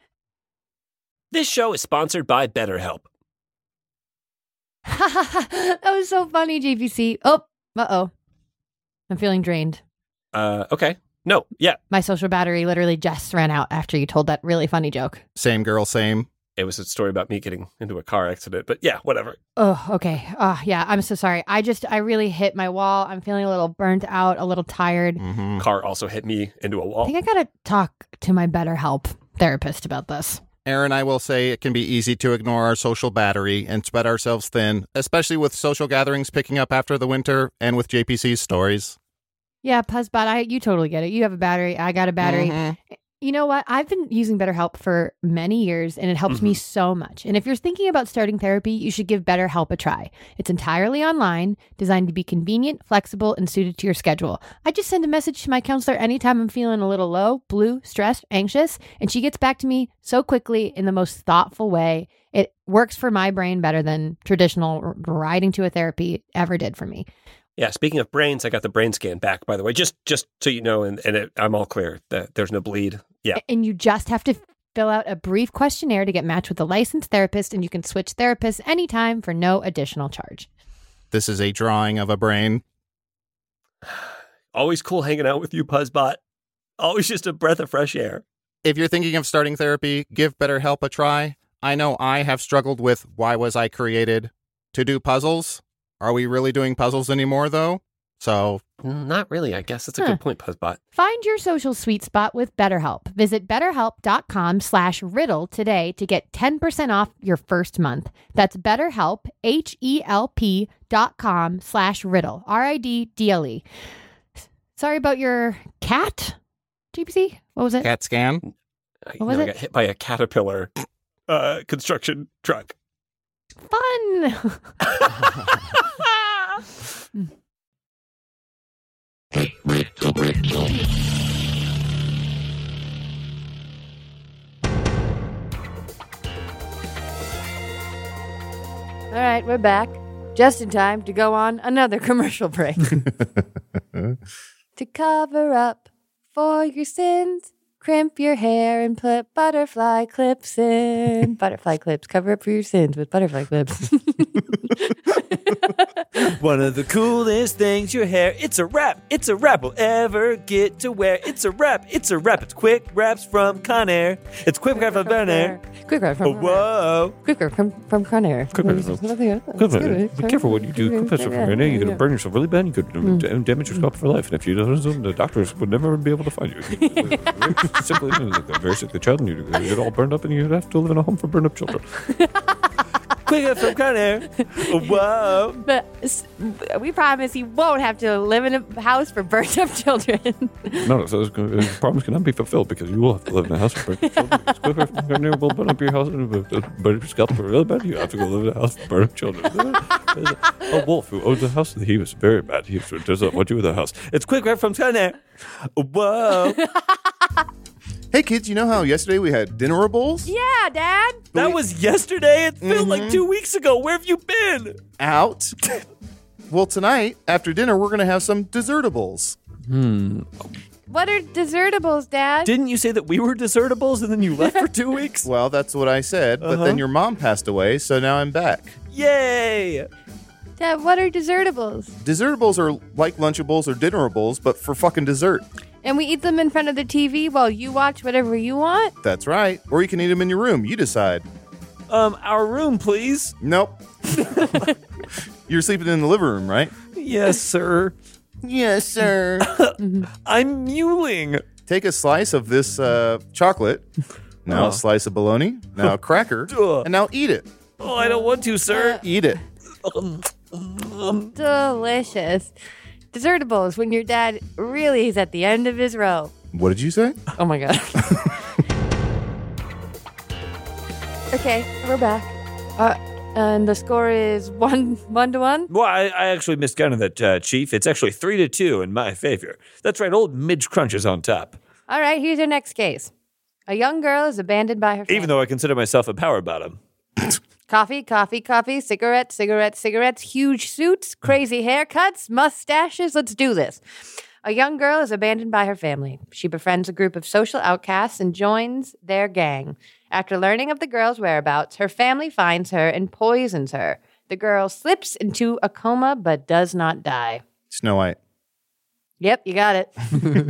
This show is sponsored by BetterHelp. That was so funny, JPC. Oh, uh-oh. I'm feeling drained. Okay. No, yeah. My social battery literally just ran out after you told that really funny joke. Same girl, same. It was a story about me getting into a car accident, but yeah, whatever. Oh, okay. Yeah, I'm so sorry. I really hit my wall. I'm feeling a little burnt out, a little tired. Mm-hmm. Car also hit me into a I wall. think I gotta talk to my BetterHelp therapist about this. Aaron, I will say it can be easy to ignore our social battery and spread ourselves thin, especially with social gatherings picking up after the winter and with JPC's stories. Yeah, Puzzbot, you totally get it. You have a battery. I got a battery. Mm-hmm. You know what? I've been using BetterHelp for many years, and it helps me so much. And if you're thinking about starting therapy, you should give BetterHelp a try. It's entirely online, designed to be convenient, flexible, and suited to your schedule. I just send a message to my counselor anytime I'm feeling a little low, blue, stressed, anxious, and she gets back to me so quickly in the most thoughtful way. It works for my brain better than traditional riding to a therapy ever did for me. Yeah, speaking of brains, I got the brain scan back, by the way, just so you know, and I'm all clear that there's no bleed. Yeah. And you just have to fill out a brief questionnaire to get matched with a licensed therapist, and you can switch therapists anytime for no additional charge. This is a drawing of a brain. Always cool hanging out with you, Puzzbot. Always just a breath of fresh air. If you're thinking of starting therapy, give BetterHelp a try. I know I have struggled with why was I created to do puzzles. Are we really doing puzzles anymore, though? So, Not really, I guess. That's a good point, Puzzbot. Find your social sweet spot with BetterHelp. Visit BetterHelp.com/riddle today to get 10% off your first month. That's BetterHelp, HELP.com/riddle, RIDDLE. Sorry about your cat, GPC? What was it? CAT scan. What was I it? got hit by a Caterpillar construction truck. Fun. All right, we're back. Just in time to go on another commercial break. To cover up for your sins, crimp your hair and put butterfly clips in. Butterfly clips. Cover up for your sins with butterfly clips. One of the coolest things your hair. It's a wrap. It's a wrap we'll ever get to wear. It's a wrap. It's a wrap. It's quick wraps from Conair. It's quick wrap from Conair. Quick wrap Oh, from whoa. Quick wrap from Conair. Quick wrap from- Be careful what you do. Quick wrap from Conair. You're going to burn yourself really bad. You could damage your scalp for life. And if you don't, the doctors would never be able to find you. Simply, like a very sickly child, and you get all burned up, and you'd have to live in a home for burned up children. Quick wrap from Conair. Whoa. But we promise you won't have to live in a house for burnt up children. No, so those problems cannot be fulfilled because you will have to live in a house for burnt up children. It's quick wrap from Conair will burn up your house and burn your scalp for really bad. You have to go live in a house for burnt up children. A wolf who owned the house, he was very bad. He does not want you in the house. It's quick wrap from Conair. Whoa. Hey, kids, you know how yesterday we had Dinnerables? Yeah, Dad. That was yesterday. It felt like 2 weeks ago. Where have you been? Out. Well, tonight, after dinner, we're going to have some Dessertables. What are Dessertables, Dad? Didn't you say that we were desertables and then you left for 2 weeks? Well, that's what I said, but then your mom passed away, so now I'm back. Yay! Dad, what are Dessertables? Dessertables are like Lunchables or Dinnerables, but for fucking dessert. And we eat them in front of the TV while you watch whatever you want? That's right. Or you can eat them in your room. You decide. Our room, please. Nope. You're sleeping in the living room, right? Yes, sir. Yes, sir. I'm mewling. Take a slice of this chocolate. Now a slice of bologna. Now a cracker. And now eat it. Oh, I don't want to, sir. Eat it. Delicious. Dessertables when your dad really is at the end of his rope. What did you say? Oh my God. Okay, we're back. And the score is 1-1. Well, I actually miscounted that, Chief. It's actually 3-2 in my favor. That's right, old Midge Crunch is on top. All right, here's your next case. A young girl is abandoned by her family. Even though I consider myself a power bottom. Coffee, coffee, coffee, cigarettes, cigarettes, cigarettes, huge suits, crazy haircuts, mustaches. Let's do this. A young girl is abandoned by her family. She befriends a group of social outcasts and joins their gang. After learning of the girl's whereabouts, her family finds her and poisons her. The girl slips into a coma but does not die. Snow White. Yep, you got it.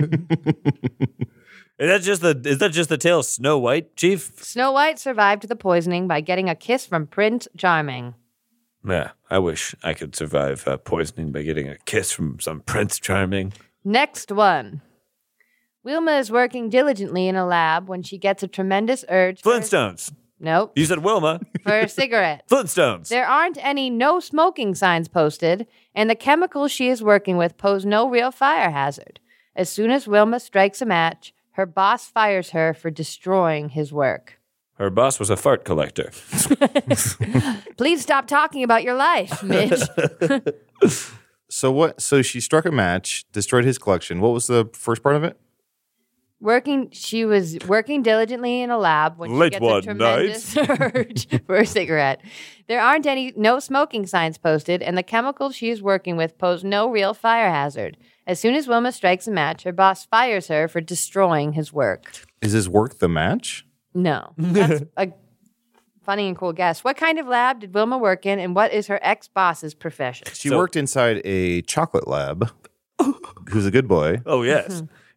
Is that just the tale of Snow White, Chief? Snow White survived the poisoning by getting a kiss from Prince Charming. Yeah, I wish I could survive poisoning by getting a kiss from some Prince Charming. Next one. Wilma is working diligently in a lab when she gets a tremendous urge. Flintstones. Nope. You said Wilma. For a cigarette. Flintstones. There aren't any no smoking signs posted, and the chemicals she is working with pose no real fire hazard. As soon as Wilma strikes a match, her boss fires her for destroying his work. Her boss was a fart collector. Please stop talking about your life, Mitch. So what? So she struck a match, destroyed his collection. What was the first part of it? She was working diligently in a lab when she Late gets one a tremendous urge for a cigarette. There aren't any no smoking signs posted, and the chemicals she is working with pose no real fire hazard. As soon as Wilma strikes a match, her boss fires her for destroying his work. Is his work the match? No. That's a funny and cool guess. What kind of lab did Wilma work in, and what is her ex-boss's profession? She worked inside a chocolate lab. Who's a good boy. Oh, yes.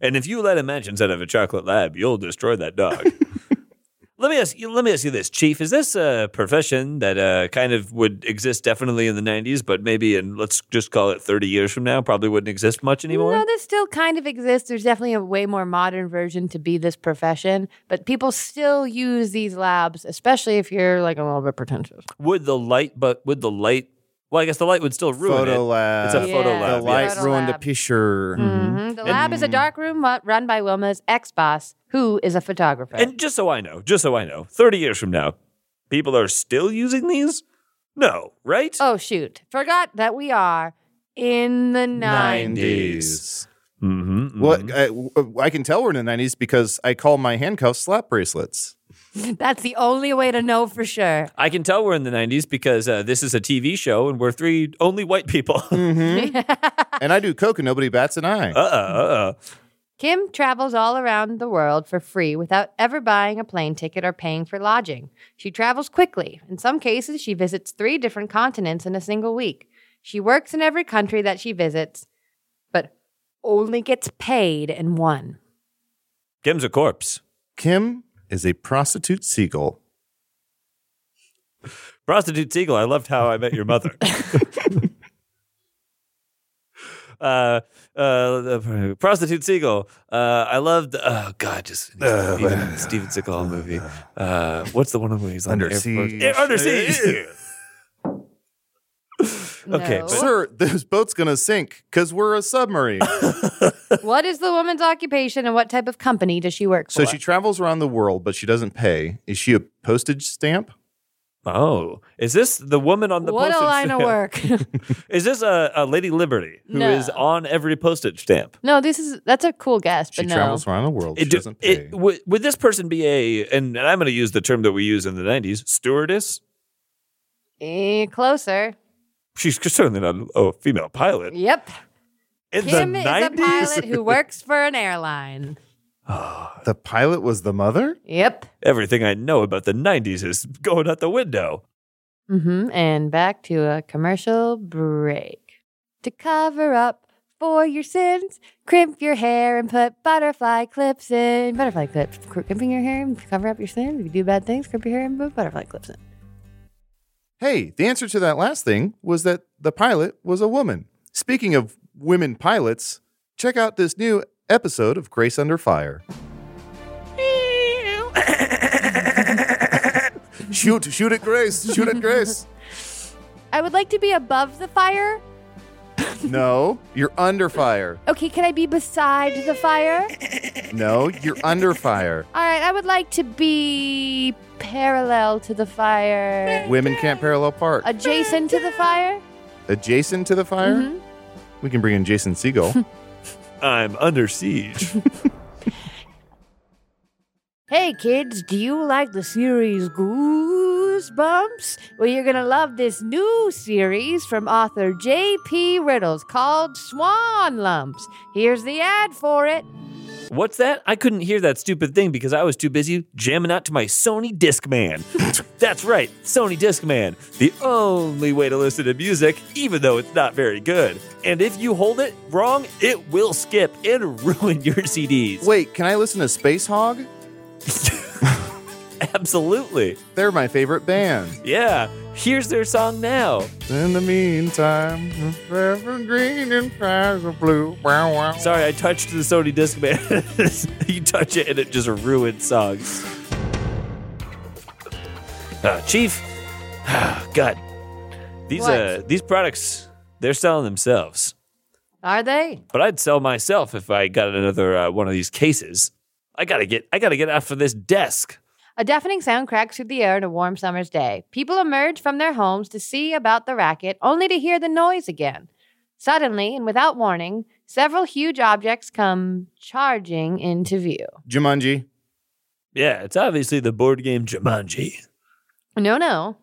And if you let him mention out of a chocolate lab, you'll destroy that dog. Let me ask you this, Chief. Is this a profession that kind of would exist definitely in the 90s, but maybe in, let's just call it 30 years from now, probably wouldn't exist much anymore? No, this still kind of exists. There's definitely a way more modern version to be this profession, but people still use these labs, especially if you're like a little bit pretentious. Would the light, well, I guess the light would still ruin Photo it. lab. It's a Yeah. photo The lab. The light yes. Photo ruined a lab. picture. Mhm. The lab is a dark room run by Wilma's ex-boss, who is a photographer. And just so I know, 30 years from now, people are still using these? No, right? oh, shoot. Forgot that we are in the 90s. 90s. Mm-hmm, Well, I can tell we're in the 90s because I call my handcuffs slap bracelets. That's the only way to know for sure. I can tell we're in the 90s because this is a TV show and we're three only white people. And I do coke and nobody bats an eye. Kim travels all around the world for free without ever buying a plane ticket or paying for lodging. She travels quickly. In some cases, she visits 3 different continents in a single week. She works in every country that she visits, but only gets paid in one. Kim's a corpse. Kim is a prostitute seagull. Prostitute Seagull, I loved How I Met Your Mother. Prostitute Seagull. I loved. Oh God, just Steven Seagal movie. What's the one where he's on Under the Air Force? Siege. Under Siege. Okay, No. but- Sir, this boat's going to sink because we're a submarine. What is the woman's occupation and what type of company does she work So for? she travels around the world, but she doesn't pay. Is she a postage stamp? Oh, is this the woman on the What a postage line of stamp? work. Is this a Lady Liberty who is No. on every postage stamp? No, that's a cool guess, She but no. travels around the world. She doesn't pay. Would this person be and I'm going to use the term that we use in the 90s, stewardess? Closer. She's certainly not a female pilot. Yep. In Kim the is 90s? a pilot who works for an airline. The pilot was the mother? Yep. Everything I know about the 90s is going out the window. And back to a commercial break. To cover up for your sins, crimp your hair and put butterfly clips in. Butterfly clips. Crimping your hair and cover up your sins. If you do bad things, crimp your hair and put butterfly clips in. Hey, the answer to that last thing was that the pilot was a woman. Speaking of women pilots, check out this new episode of Grace Under Fire. Shoot at Grace. Shoot at Grace. I would like to be above the fire. No, you're under fire. Okay, can I be beside the fire? No, you're under fire. All right, I would like to be parallel to the fire. Women can't parallel park. Adjacent to the fire? Adjacent to the fire? Mm-hmm. We can bring in Jason Segel. I'm under siege. Hey kids, do you like the series Goosebumps? Well, you're gonna love this new series from author J.P. Riddles called Swan Lumps. Here's the ad for it. What's that? I couldn't hear that stupid thing because I was too busy jamming out to my Sony Discman. That's right, Sony Discman. The only way to listen to music, even though it's not very good. And if you hold it wrong, it will skip and ruin your CDs. Wait, can I listen to Space Hog? Absolutely. They're my favorite band. Yeah, here's their song now. In the meantime, forever green and skies are blue. Wow, wow. Sorry, I touched the Sony Discman. You touch it and it just ruins songs. Chief, God, What? these products, they're selling themselves. Are they? But I'd sell myself if I got another one of these cases. I gotta get off of this desk. A deafening sound cracks through the air on a warm summer's day. People emerge from their homes to see about the racket, only to hear the noise again. Suddenly, and without warning, several huge objects come charging into view. Jumanji. Yeah, it's obviously the board game Jumanji. No.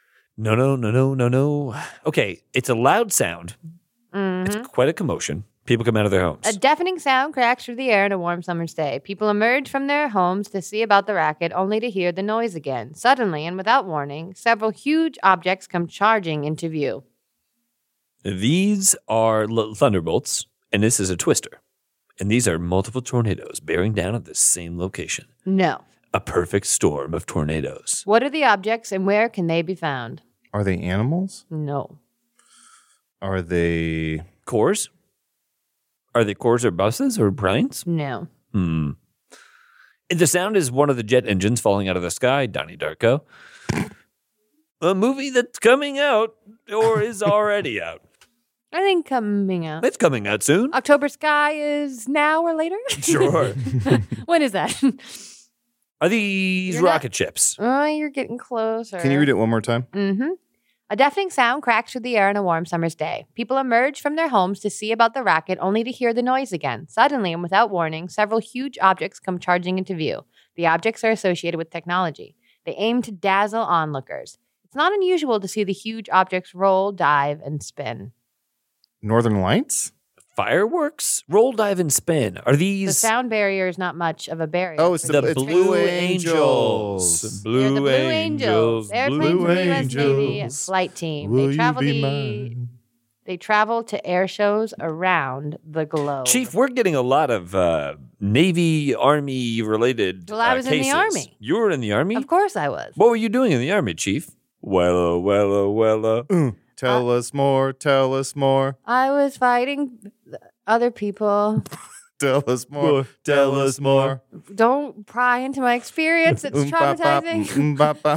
No. Okay, it's a loud sound. Mhm. It's quite a commotion. People come out of their homes. A deafening sound cracks through the air on a warm summer's day. People emerge from their homes to see about the racket, only to hear the noise again. Suddenly, and without warning, several huge objects come charging into view. These are thunderbolts, and this is a twister. And these are multiple tornadoes bearing down on the same location. No. A perfect storm of tornadoes. What are the objects and where can they be found? Are they animals? No. Are they... Cores? Are they cores or buses or planes? No. The sound is one of the jet engines falling out of the sky, Donnie Darko. A movie that's coming out or is already out. I think coming out. It's coming out soon. October Sky is now or later? Sure. When is that? Are these You're not- rocket ships? Oh, you're getting closer. Can you read it one more time? Mm-hmm. A deafening sound cracks through the air on a warm summer's day. People emerge from their homes to see about the rocket, only to hear the noise again. Suddenly, and without warning, several huge objects come charging into view. The objects are associated with technology. They aim to dazzle onlookers. It's not unusual to see the huge objects roll, dive, and spin. Northern Lights? Fireworks? Roll, dive, and spin. Are The these sound barrier is not much of a barrier. Oh, it's the it's Blue Angels? They're the Blue Angels. They're Blue airplanes from the U.S. Navy Angels. flight team. Will They you travel be mine? They travel to air shows around the globe. Chief, we're getting a lot of Navy, Army related Well, I was in the cases. Army. You were in the Army? Of course I was. What were you doing in the Army, Chief? Well. Tell us more, tell us more, I was fighting other people. tell us more, tell us more. Don't pry into my experience. It's traumatizing.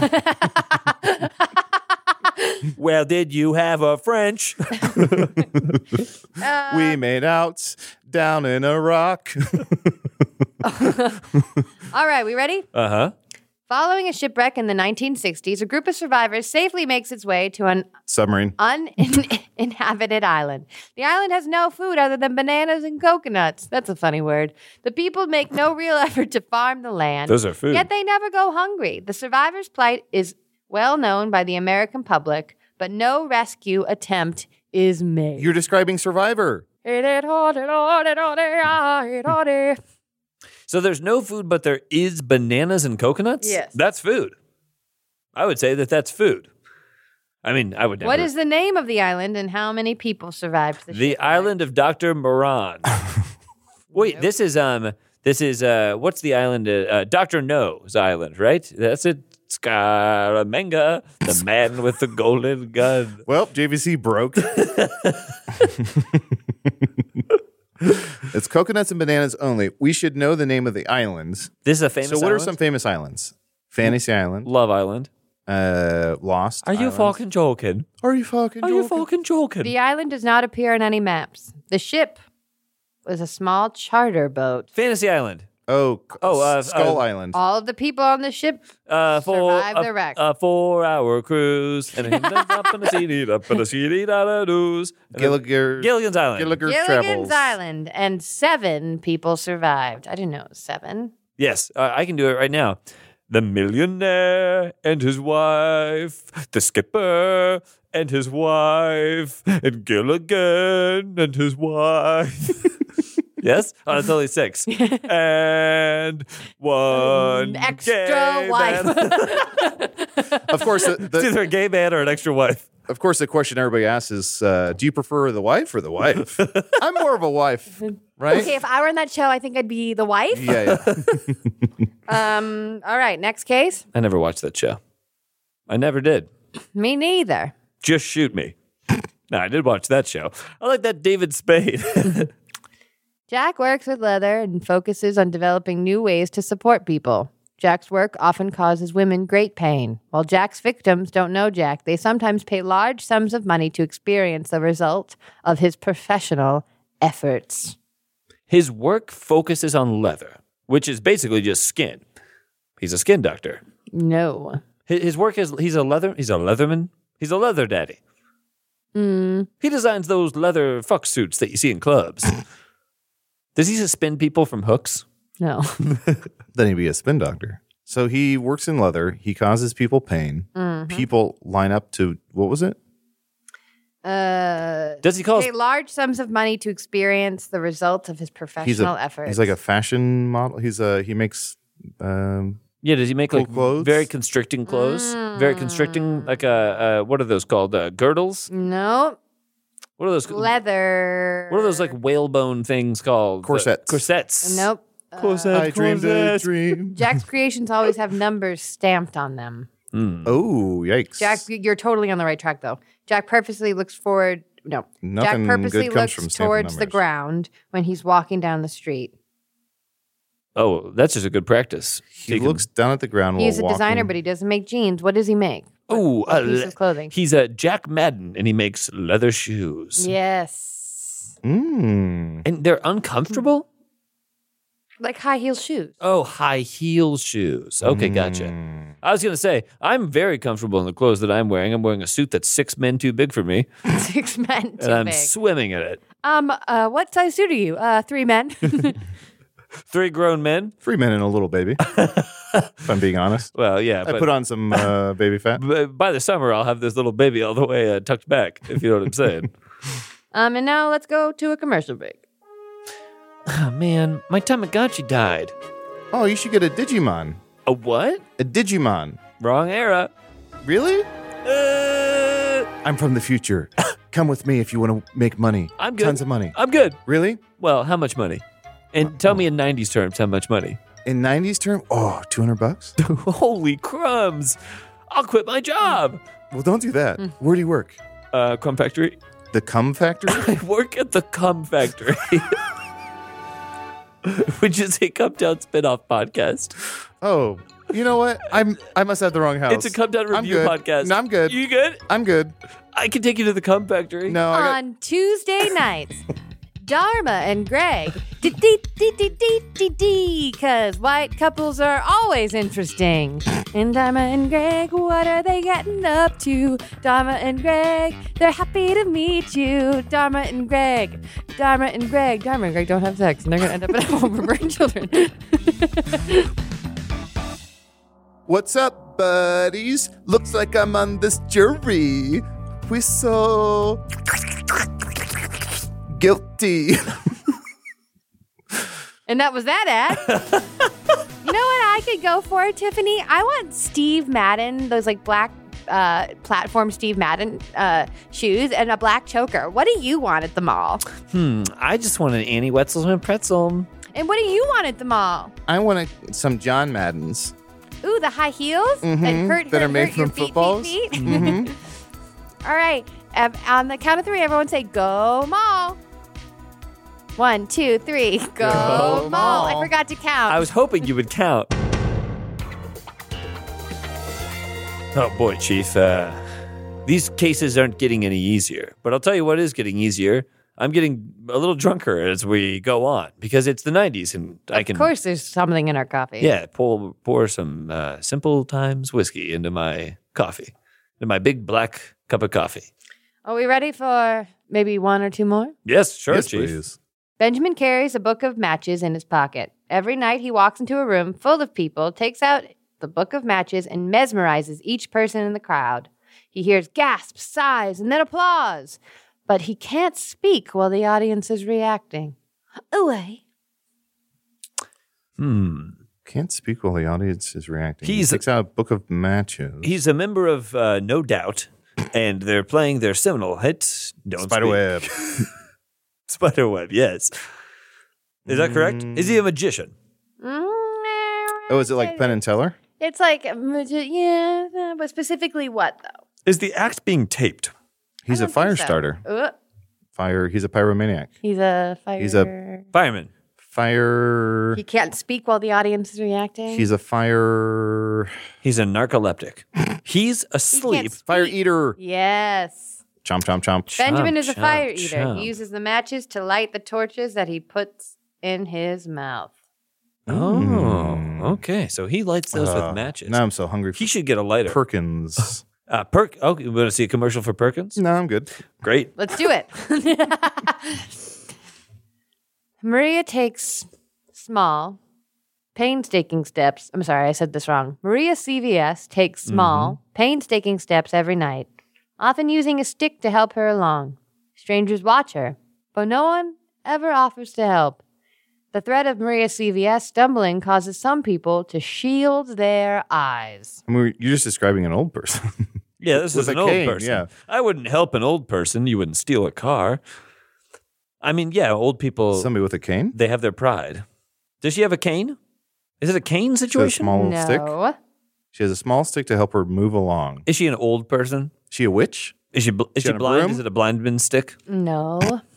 Well, did you have a French? We made out down in a rock. All right, we ready? Uh-huh. Following a shipwreck in the 1960s, a group of survivors safely makes its way to an Submarine. uninhabited island. The island has no food other than bananas and coconuts. That's a funny word. The people make no real effort to farm the land. Those are food. Yet they never go hungry. The survivors' plight is well known by the American public, but no rescue attempt is made. You're describing Survivor. So there's no food, but there is bananas and coconuts? Yes. That's food. I would say that that's food. I mean, I would never. What is the name of the island and how many people survived the The shipwreck? island of Dr. Moran. Wait, this is what's the island? Dr. No's island, right? That's it. Scaramanga, the man with the golden gun. Well, JVC broke. It's coconuts and bananas only. We should know the name of the islands. This is a famous So what are island? some famous islands? Fantasy Island. Love Island. Lost. Are you Island. fucking joking? Are you fucking Are you joking? fucking joking? The island does not appear on any maps. The ship was a small charter boat. Fantasy Island. Skull Island. All of the people on the ship For survived the wreck. A 4-hour cruise. And up in the CD, up in the CD, news. Gilligan's Island. Gilligan's Gilligan's Travels. Island, and 7 people survived. I didn't know it was 7. Yes, I can do it right now. The millionaire and his wife, the skipper and his wife, and Gilligan and his wife. Yes? Oh, it's only 6. And one Extra gay wife. man. Of course, It's either a gay man or an extra wife. of course, the question everybody asks is, do you prefer the wife or the wife? I'm more of a wife, right? Okay, if I were in that show, I think I'd be the wife. Yeah. All right, next case. I never watched that show. I never did. Me neither. Just shoot me. No, I did watch that show. I like that David Spade. Jack works with leather and focuses on developing new ways to support people. Jack's work often causes women great pain. While Jack's victims don't know Jack, they sometimes pay large sums of money to experience the result of his professional efforts. His work focuses on leather, which is basically just skin. He's a skin doctor. No. His work is he's a leatherman. He's a leather daddy. He designs those leather fuck suits that you see in clubs. Does he suspend people from hooks? No. Then he'd be a spin doctor. So he works in leather. He causes people pain. People line up to, what was it? Does he call Pay large sums of money to experience the result of his professional efforts. He's like a fashion model. He makes Yeah, does he make Cool like clothes? very constricting clothes? Very constricting, like what are those called? Girdles? No. What are those? Leather. What are those like whalebone things called? Corsets. Corsets. Nope. Corset, I dreamed a corset. dream. Jack's creations always have numbers stamped on them. Oh, yikes. Jack, you're totally on the right track, though. Jack purposely looks forward. No, Nothing Jack purposely good comes looks from stamping towards the numbers. ground when he's walking down the street. Oh, that's just a good practice. He looks down at the ground while He's a designer, walking. but he doesn't make jeans. What does he make? Oh, What piece of clothing? He's a Jack Madden, and he makes leather shoes. Yes, Mm. And they're uncomfortable? like high heel shoes. Oh, high heel shoes. Okay, gotcha. I was going to say, I'm very comfortable in the clothes that I'm wearing. I'm wearing a suit that's 6 men too big for me, 6 men and too I'm big. swimming in it. What size suit are you? 3 men. 3 grown men. 3 men and a little baby, if I'm being honest. Well, yeah. I but put on some baby fat. by the summer, I'll have this little baby all the way tucked back, if you know what I'm saying. And now let's go to a commercial break. Oh, man, my Tamagotchi died. Oh, you should get a Digimon. A what? A Digimon. Wrong era. Really? I'm from the future. Come with me if you want to make money. I'm good. Tons of money. I'm good. Really? Well, how much money? And tell me in 90s terms how much money. In 90s term? Oh, $200? Holy crumbs. I'll quit my job. Well, don't do that. Where do you work? Crumb Factory. The Cum Factory? I work at the Cum Factory, which is a Come Down spinoff podcast. Oh, you know what? I must have the wrong house. It's a Come Down I'm review good. podcast. No, I'm good. You good? I'm good. I can take you to the Cum Factory. No, On Tuesday nights, Dharma and Greg, because white couples are always interesting. And Dharma and Greg, what are they getting up to? Dharma and Greg, they're happy to meet you. Dharma and Greg, Dharma and Greg, Dharma and Greg don't have sex, and they're going to end up at home for burning children. What's up, buddies? Looks like I'm on this jury. We're so guilty. And that was that ad. You know what I could go for, Tiffany? I want Steve Madden, those like black platform Steve Madden shoes, and a black choker. What do you want at the mall? I just want an Annie Wetzelman pretzel. And what do you want at the mall? I want some John Maddens. Ooh, the high heels that hurt That are made hurt your from feet, footballs? feet. All right. On the count of 3, everyone say go mall. 1, 2, 3. Go mall. I forgot to count. I was hoping you would count. Oh boy, Chief. These cases aren't getting any easier. But I'll tell you what is getting easier. I'm getting a little drunker as we go on because it's the 90s and I can. Of course, there's something in our coffee. Yeah, pour some Simple Times whiskey into my coffee, into my big black cup of coffee. Are we ready for maybe 1 or 2 more? Yes, sure, Yes, Chief. please. Benjamin carries a book of matches in his pocket. Every night he walks into a room full of people, takes out the book of matches, and mesmerizes each person in the crowd. He hears gasps, sighs, and then applause. But he can't speak while the audience is reacting. Away. Can't speak while the audience is reacting. He's- He takes out a book of matches. He's a member of No Doubt, and they're playing their seminal hit, Don't Spiderweb. Speak. Spiderweb, yes. Is that correct? Is he a magician? Oh, is it like Penn and Teller? It's like, yeah, but specifically what, though? Is the act being taped? He's I a don't fire think so. starter. He's a pyromaniac. He's a fire. He's a- Fireman. Fire. He can't speak while the audience is reacting. He's a fire. He's a narcoleptic. He's He asleep. can't Fire speak. eater. Yes. Chomp, chomp, chomp. Benjamin is a chomp, fire eater. chomp. He uses the matches to light the torches that he puts in his mouth. Oh, okay. So he lights those with matches. Now I'm so hungry for He should get a lighter. Perkins. Oh, you want to see a commercial for Perkins? No, I'm good. Great. Let's do it. Maria takes small, painstaking steps. I'm sorry, I said this wrong. Maria CVS takes small, painstaking steps every night, often using a stick to help her along. Strangers watch her, but no one ever offers to help. The threat of Maria CVS stumbling causes some people to shield their eyes. I mean, you're just describing an old person. Yeah, this With is a an old cane, person. yeah. I wouldn't help an old person. You wouldn't steal a car. I mean, yeah, old people, Somebody with a cane? they have their pride. Does she have a cane? Is it a cane She has a situation? small stick. No. She has a small stick to help her move along. Is she an old person? She a witch? Is she She on a blind? broom? Is it a blind man's stick? No.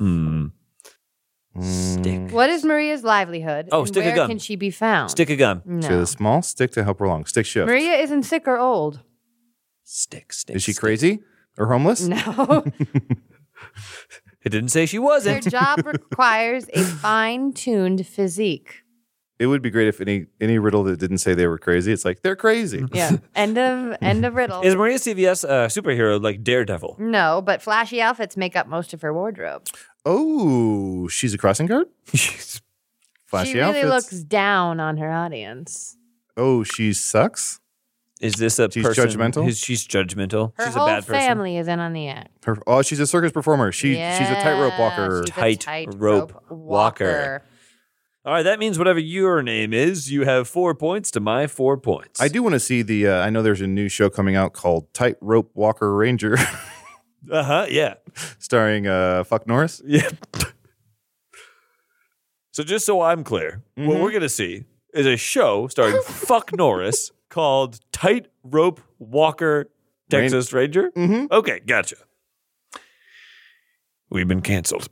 Stick. What is Maria's livelihood? Oh, and stick a where gun. can she be found? Stick a gun. No. She has a small stick to help her along. Stick shift. Maria isn't sick or old. Stick. Is she crazy or homeless? No. It didn't say she Their wasn't. job requires a fine-tuned physique. It would be great if any riddle that didn't say they were crazy. It's like they're crazy. Yeah. End of riddle. Is Maria CVS a superhero like Daredevil? No, but flashy outfits make up most of her wardrobe. Oh, she's a crossing guard. Flashy she really outfits. looks down on her audience. Oh, she sucks. Is this a She's person? judgmental? She's judgmental. Her She's whole a bad person. family is in on the act. She's a circus performer. She's a tightrope walker. She's a Tightrope walker. All right, that means whatever your name is, you have 4 points to my 4 points. I do want to see the. I know there's a new show coming out called Tightrope Walker Ranger, Yeah. starring Fuck Norris. Yeah. So just so I'm clear, what we're going to see is a show starring Fuck Norris called Tightrope Walker Texas Ranger. Mm-hmm. Okay, gotcha. We've been canceled.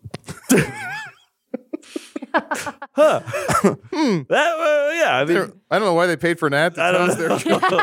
Huh. Yeah, I mean, I don't know why they paid for an ad. To I tell don't us their know.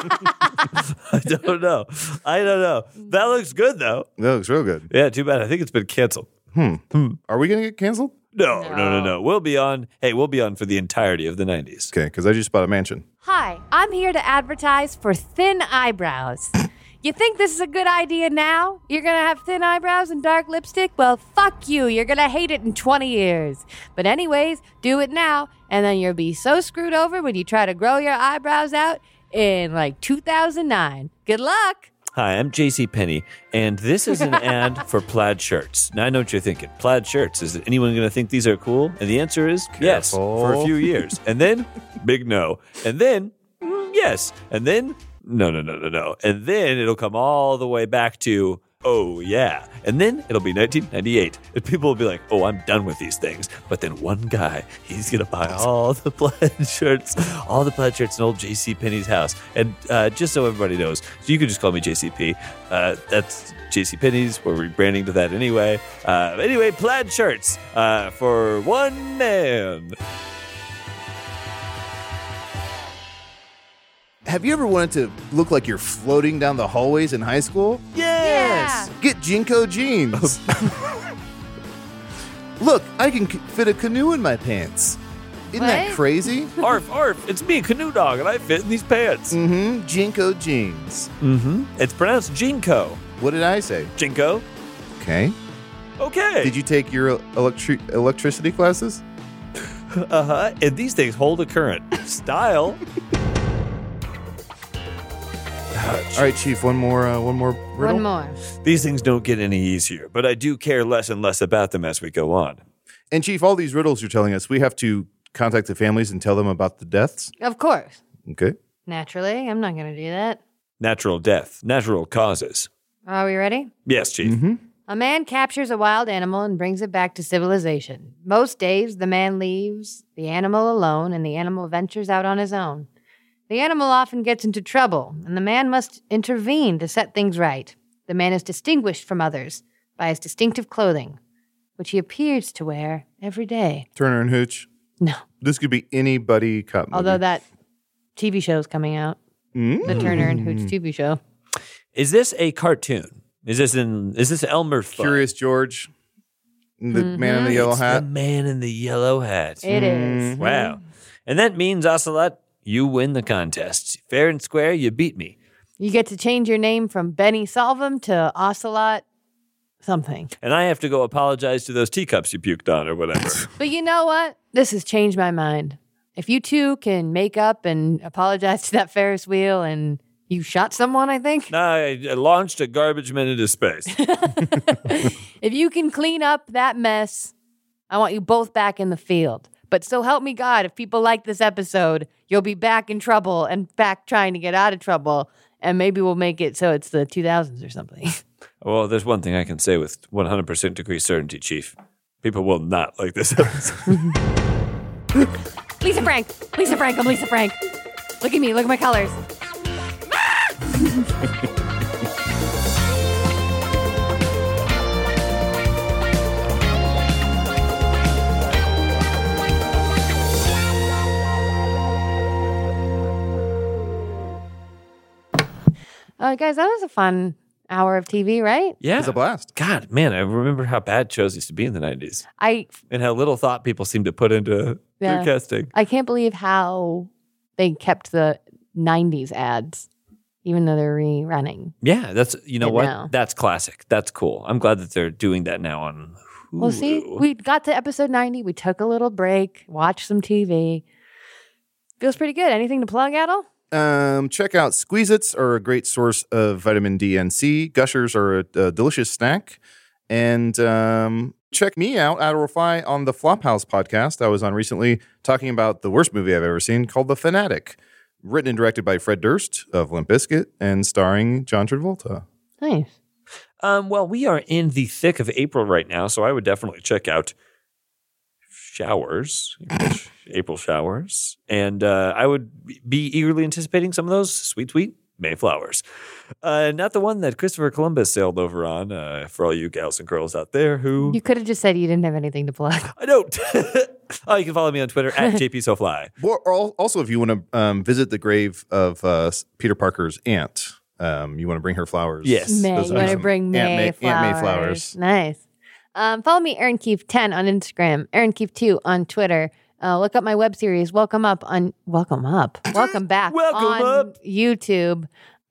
I don't know. That looks good, though. That looks real good. Yeah, too bad. I think it's been canceled. Are we going to get canceled? No. We'll be on. Hey, we'll be on for the entirety of the 90s. Okay, because I just bought a mansion. Hi, I'm here to advertise for thin eyebrows. You think this is a good idea now? You're gonna have thin eyebrows and dark lipstick? Well, fuck you. You're gonna hate it in 20 years. But anyways, do it now, and then you'll be so screwed over when you try to grow your eyebrows out in like 2009. Good luck. Hi, I'm JC Penney, and this is an ad for plaid shirts. Now I know what you're thinking. Plaid shirts. Is anyone going to think these are cool? And the answer is yes, for a few years. And then, big no. And then, yes. And then, no. And then it'll come all the way back to, oh, yeah. And then it'll be 1998. And people will be like, oh, I'm done with these things. But then one guy, he's going to buy all the plaid shirts in old JCPenney's house. And just so everybody knows, so you can just call me JCP. That's JCPenney's. We're rebranding to that anyway. Anyway, plaid shirts for one man. Have you ever wanted to look like you're floating down the hallways in high school? Yes. Get Jinko jeans. Look, I can fit a canoe in my pants. Isn't that What? crazy? Arf, it's me, Canoe Dog, and I fit in these pants. Mm-hmm. Jinko jeans. Mm-hmm. It's pronounced Jinko. What did I say? Jinko? Okay. Okay. Did you take your electricity classes? Uh-huh. And these things hold a current. Style. All right, Chief. One more riddle. One more. These things don't get any easier, but I do care less and less about them as we go on. And Chief, all these riddles you're telling us, we have to contact the families and tell them about the deaths. Of course. Okay. Naturally, I'm not going to do that. Natural death, natural causes. Are we ready? Yes, Chief. Mm-hmm. A man captures a wild animal and brings it back to civilization. Most days, the man leaves the animal alone and the animal ventures out on his own. The animal often gets into trouble, and the man must intervene to set things right. The man is distinguished from others by his distinctive clothing, which he appears to wear every day. Turner and Hooch. No, This could be any buddy cop movie. although that TV show's coming out, the Turner and Hooch TV show. Is this a cartoon? Is this Elmer Fudd? Curious George, the man in the yellow It's hat. the man in the yellow hat. It is. Wow. And that means, Ocelot, you win the contest. Fair and square, you beat me. You get to change your name from Benny Salvum to Ocelot something. And I have to go apologize to those teacups you puked on or whatever. But you know what? This has changed my mind. If you two can make up and apologize to that Ferris wheel and you shot someone, I think. I launched a garbage man into space. If you can clean up that mess, I want you both back in the field. But so help me God, if people like this episode, you'll be back in trouble and back trying to get out of trouble. and maybe we'll make it so it's the 2000s or something. Well, there's one thing I can say with 100% degree certainty, Chief. People will not like this episode. Lisa Frank, I'm Lisa Frank. Look at me, look at my colors. Guys, that was a fun hour of TV, right? Yeah. It was a blast. God, man, I remember how bad shows used to be in the 90s and how little thought people seemed to put into Yeah. casting. I can't believe how they kept the 90s ads, even though they're rerunning. Yeah, that's, you know It what? now. That's classic. That's cool. I'm glad that they're doing that now on Hulu. Well, see, we got to episode 90. We took a little break, watched some TV. Feels pretty good. Anything to plug, Adel? Check out Squeeze-Its are a great source of vitamin D and C. Gushers are a delicious snack. And check me out, Adel Rafai, on the Flophouse podcast I was on recently talking about the worst movie I've ever seen called The Fanatic. Written and directed by Fred Durst of Limp Bizkit and starring John Travolta. Nice. Well, we are in the thick of April right now, so I would definitely check out Showers, April Showers. And I would be eagerly anticipating some of those sweet Mayflowers. Not the one that Christopher Columbus sailed over on, for all you gals and girls out there who... You could have just said you didn't have anything to plug. I don't. Oh, you can follow me on Twitter at JPSoFly. Or also, if you want to visit the grave of Peter Parker's aunt, you want to bring her flowers. Yes. May. Those You are want to some bring May Aunt May flowers. Nice. Follow me, Aaron Keefe 10 on Instagram, Aaron Keefe 2 on Twitter. Look up my web series, Welcome Back on YouTube.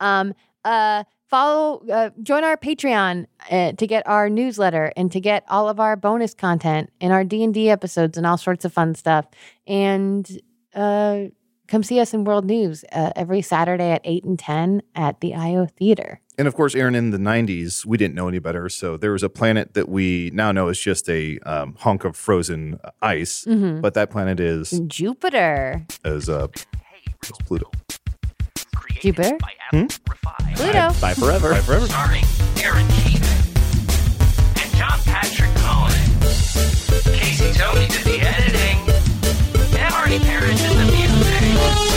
Join our Patreon to get our newsletter and to get all of our bonus content and our D&D episodes and all sorts of fun stuff. And come see us in World News every Saturday at 8 and 10 at the IO Theater. And of course, Aaron, in the 90s, we didn't know any better. So there was a planet that we now know is just a hunk of frozen ice. Mm-hmm. But that planet is Jupiter. Pluto. Created Jupiter? by Adam Rafai. Pluto. Bye forever. Bye forever. Starring Aaron Keefe and John Patrick Cohen. Casey Tony did the editing. And Marty Parrish did the music.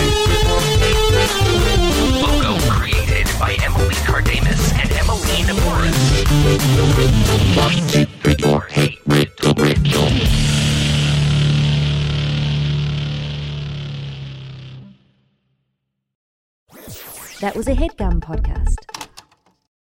Logo created by Emily Cardamus and Emmeline Morris. That was a HeadGum podcast.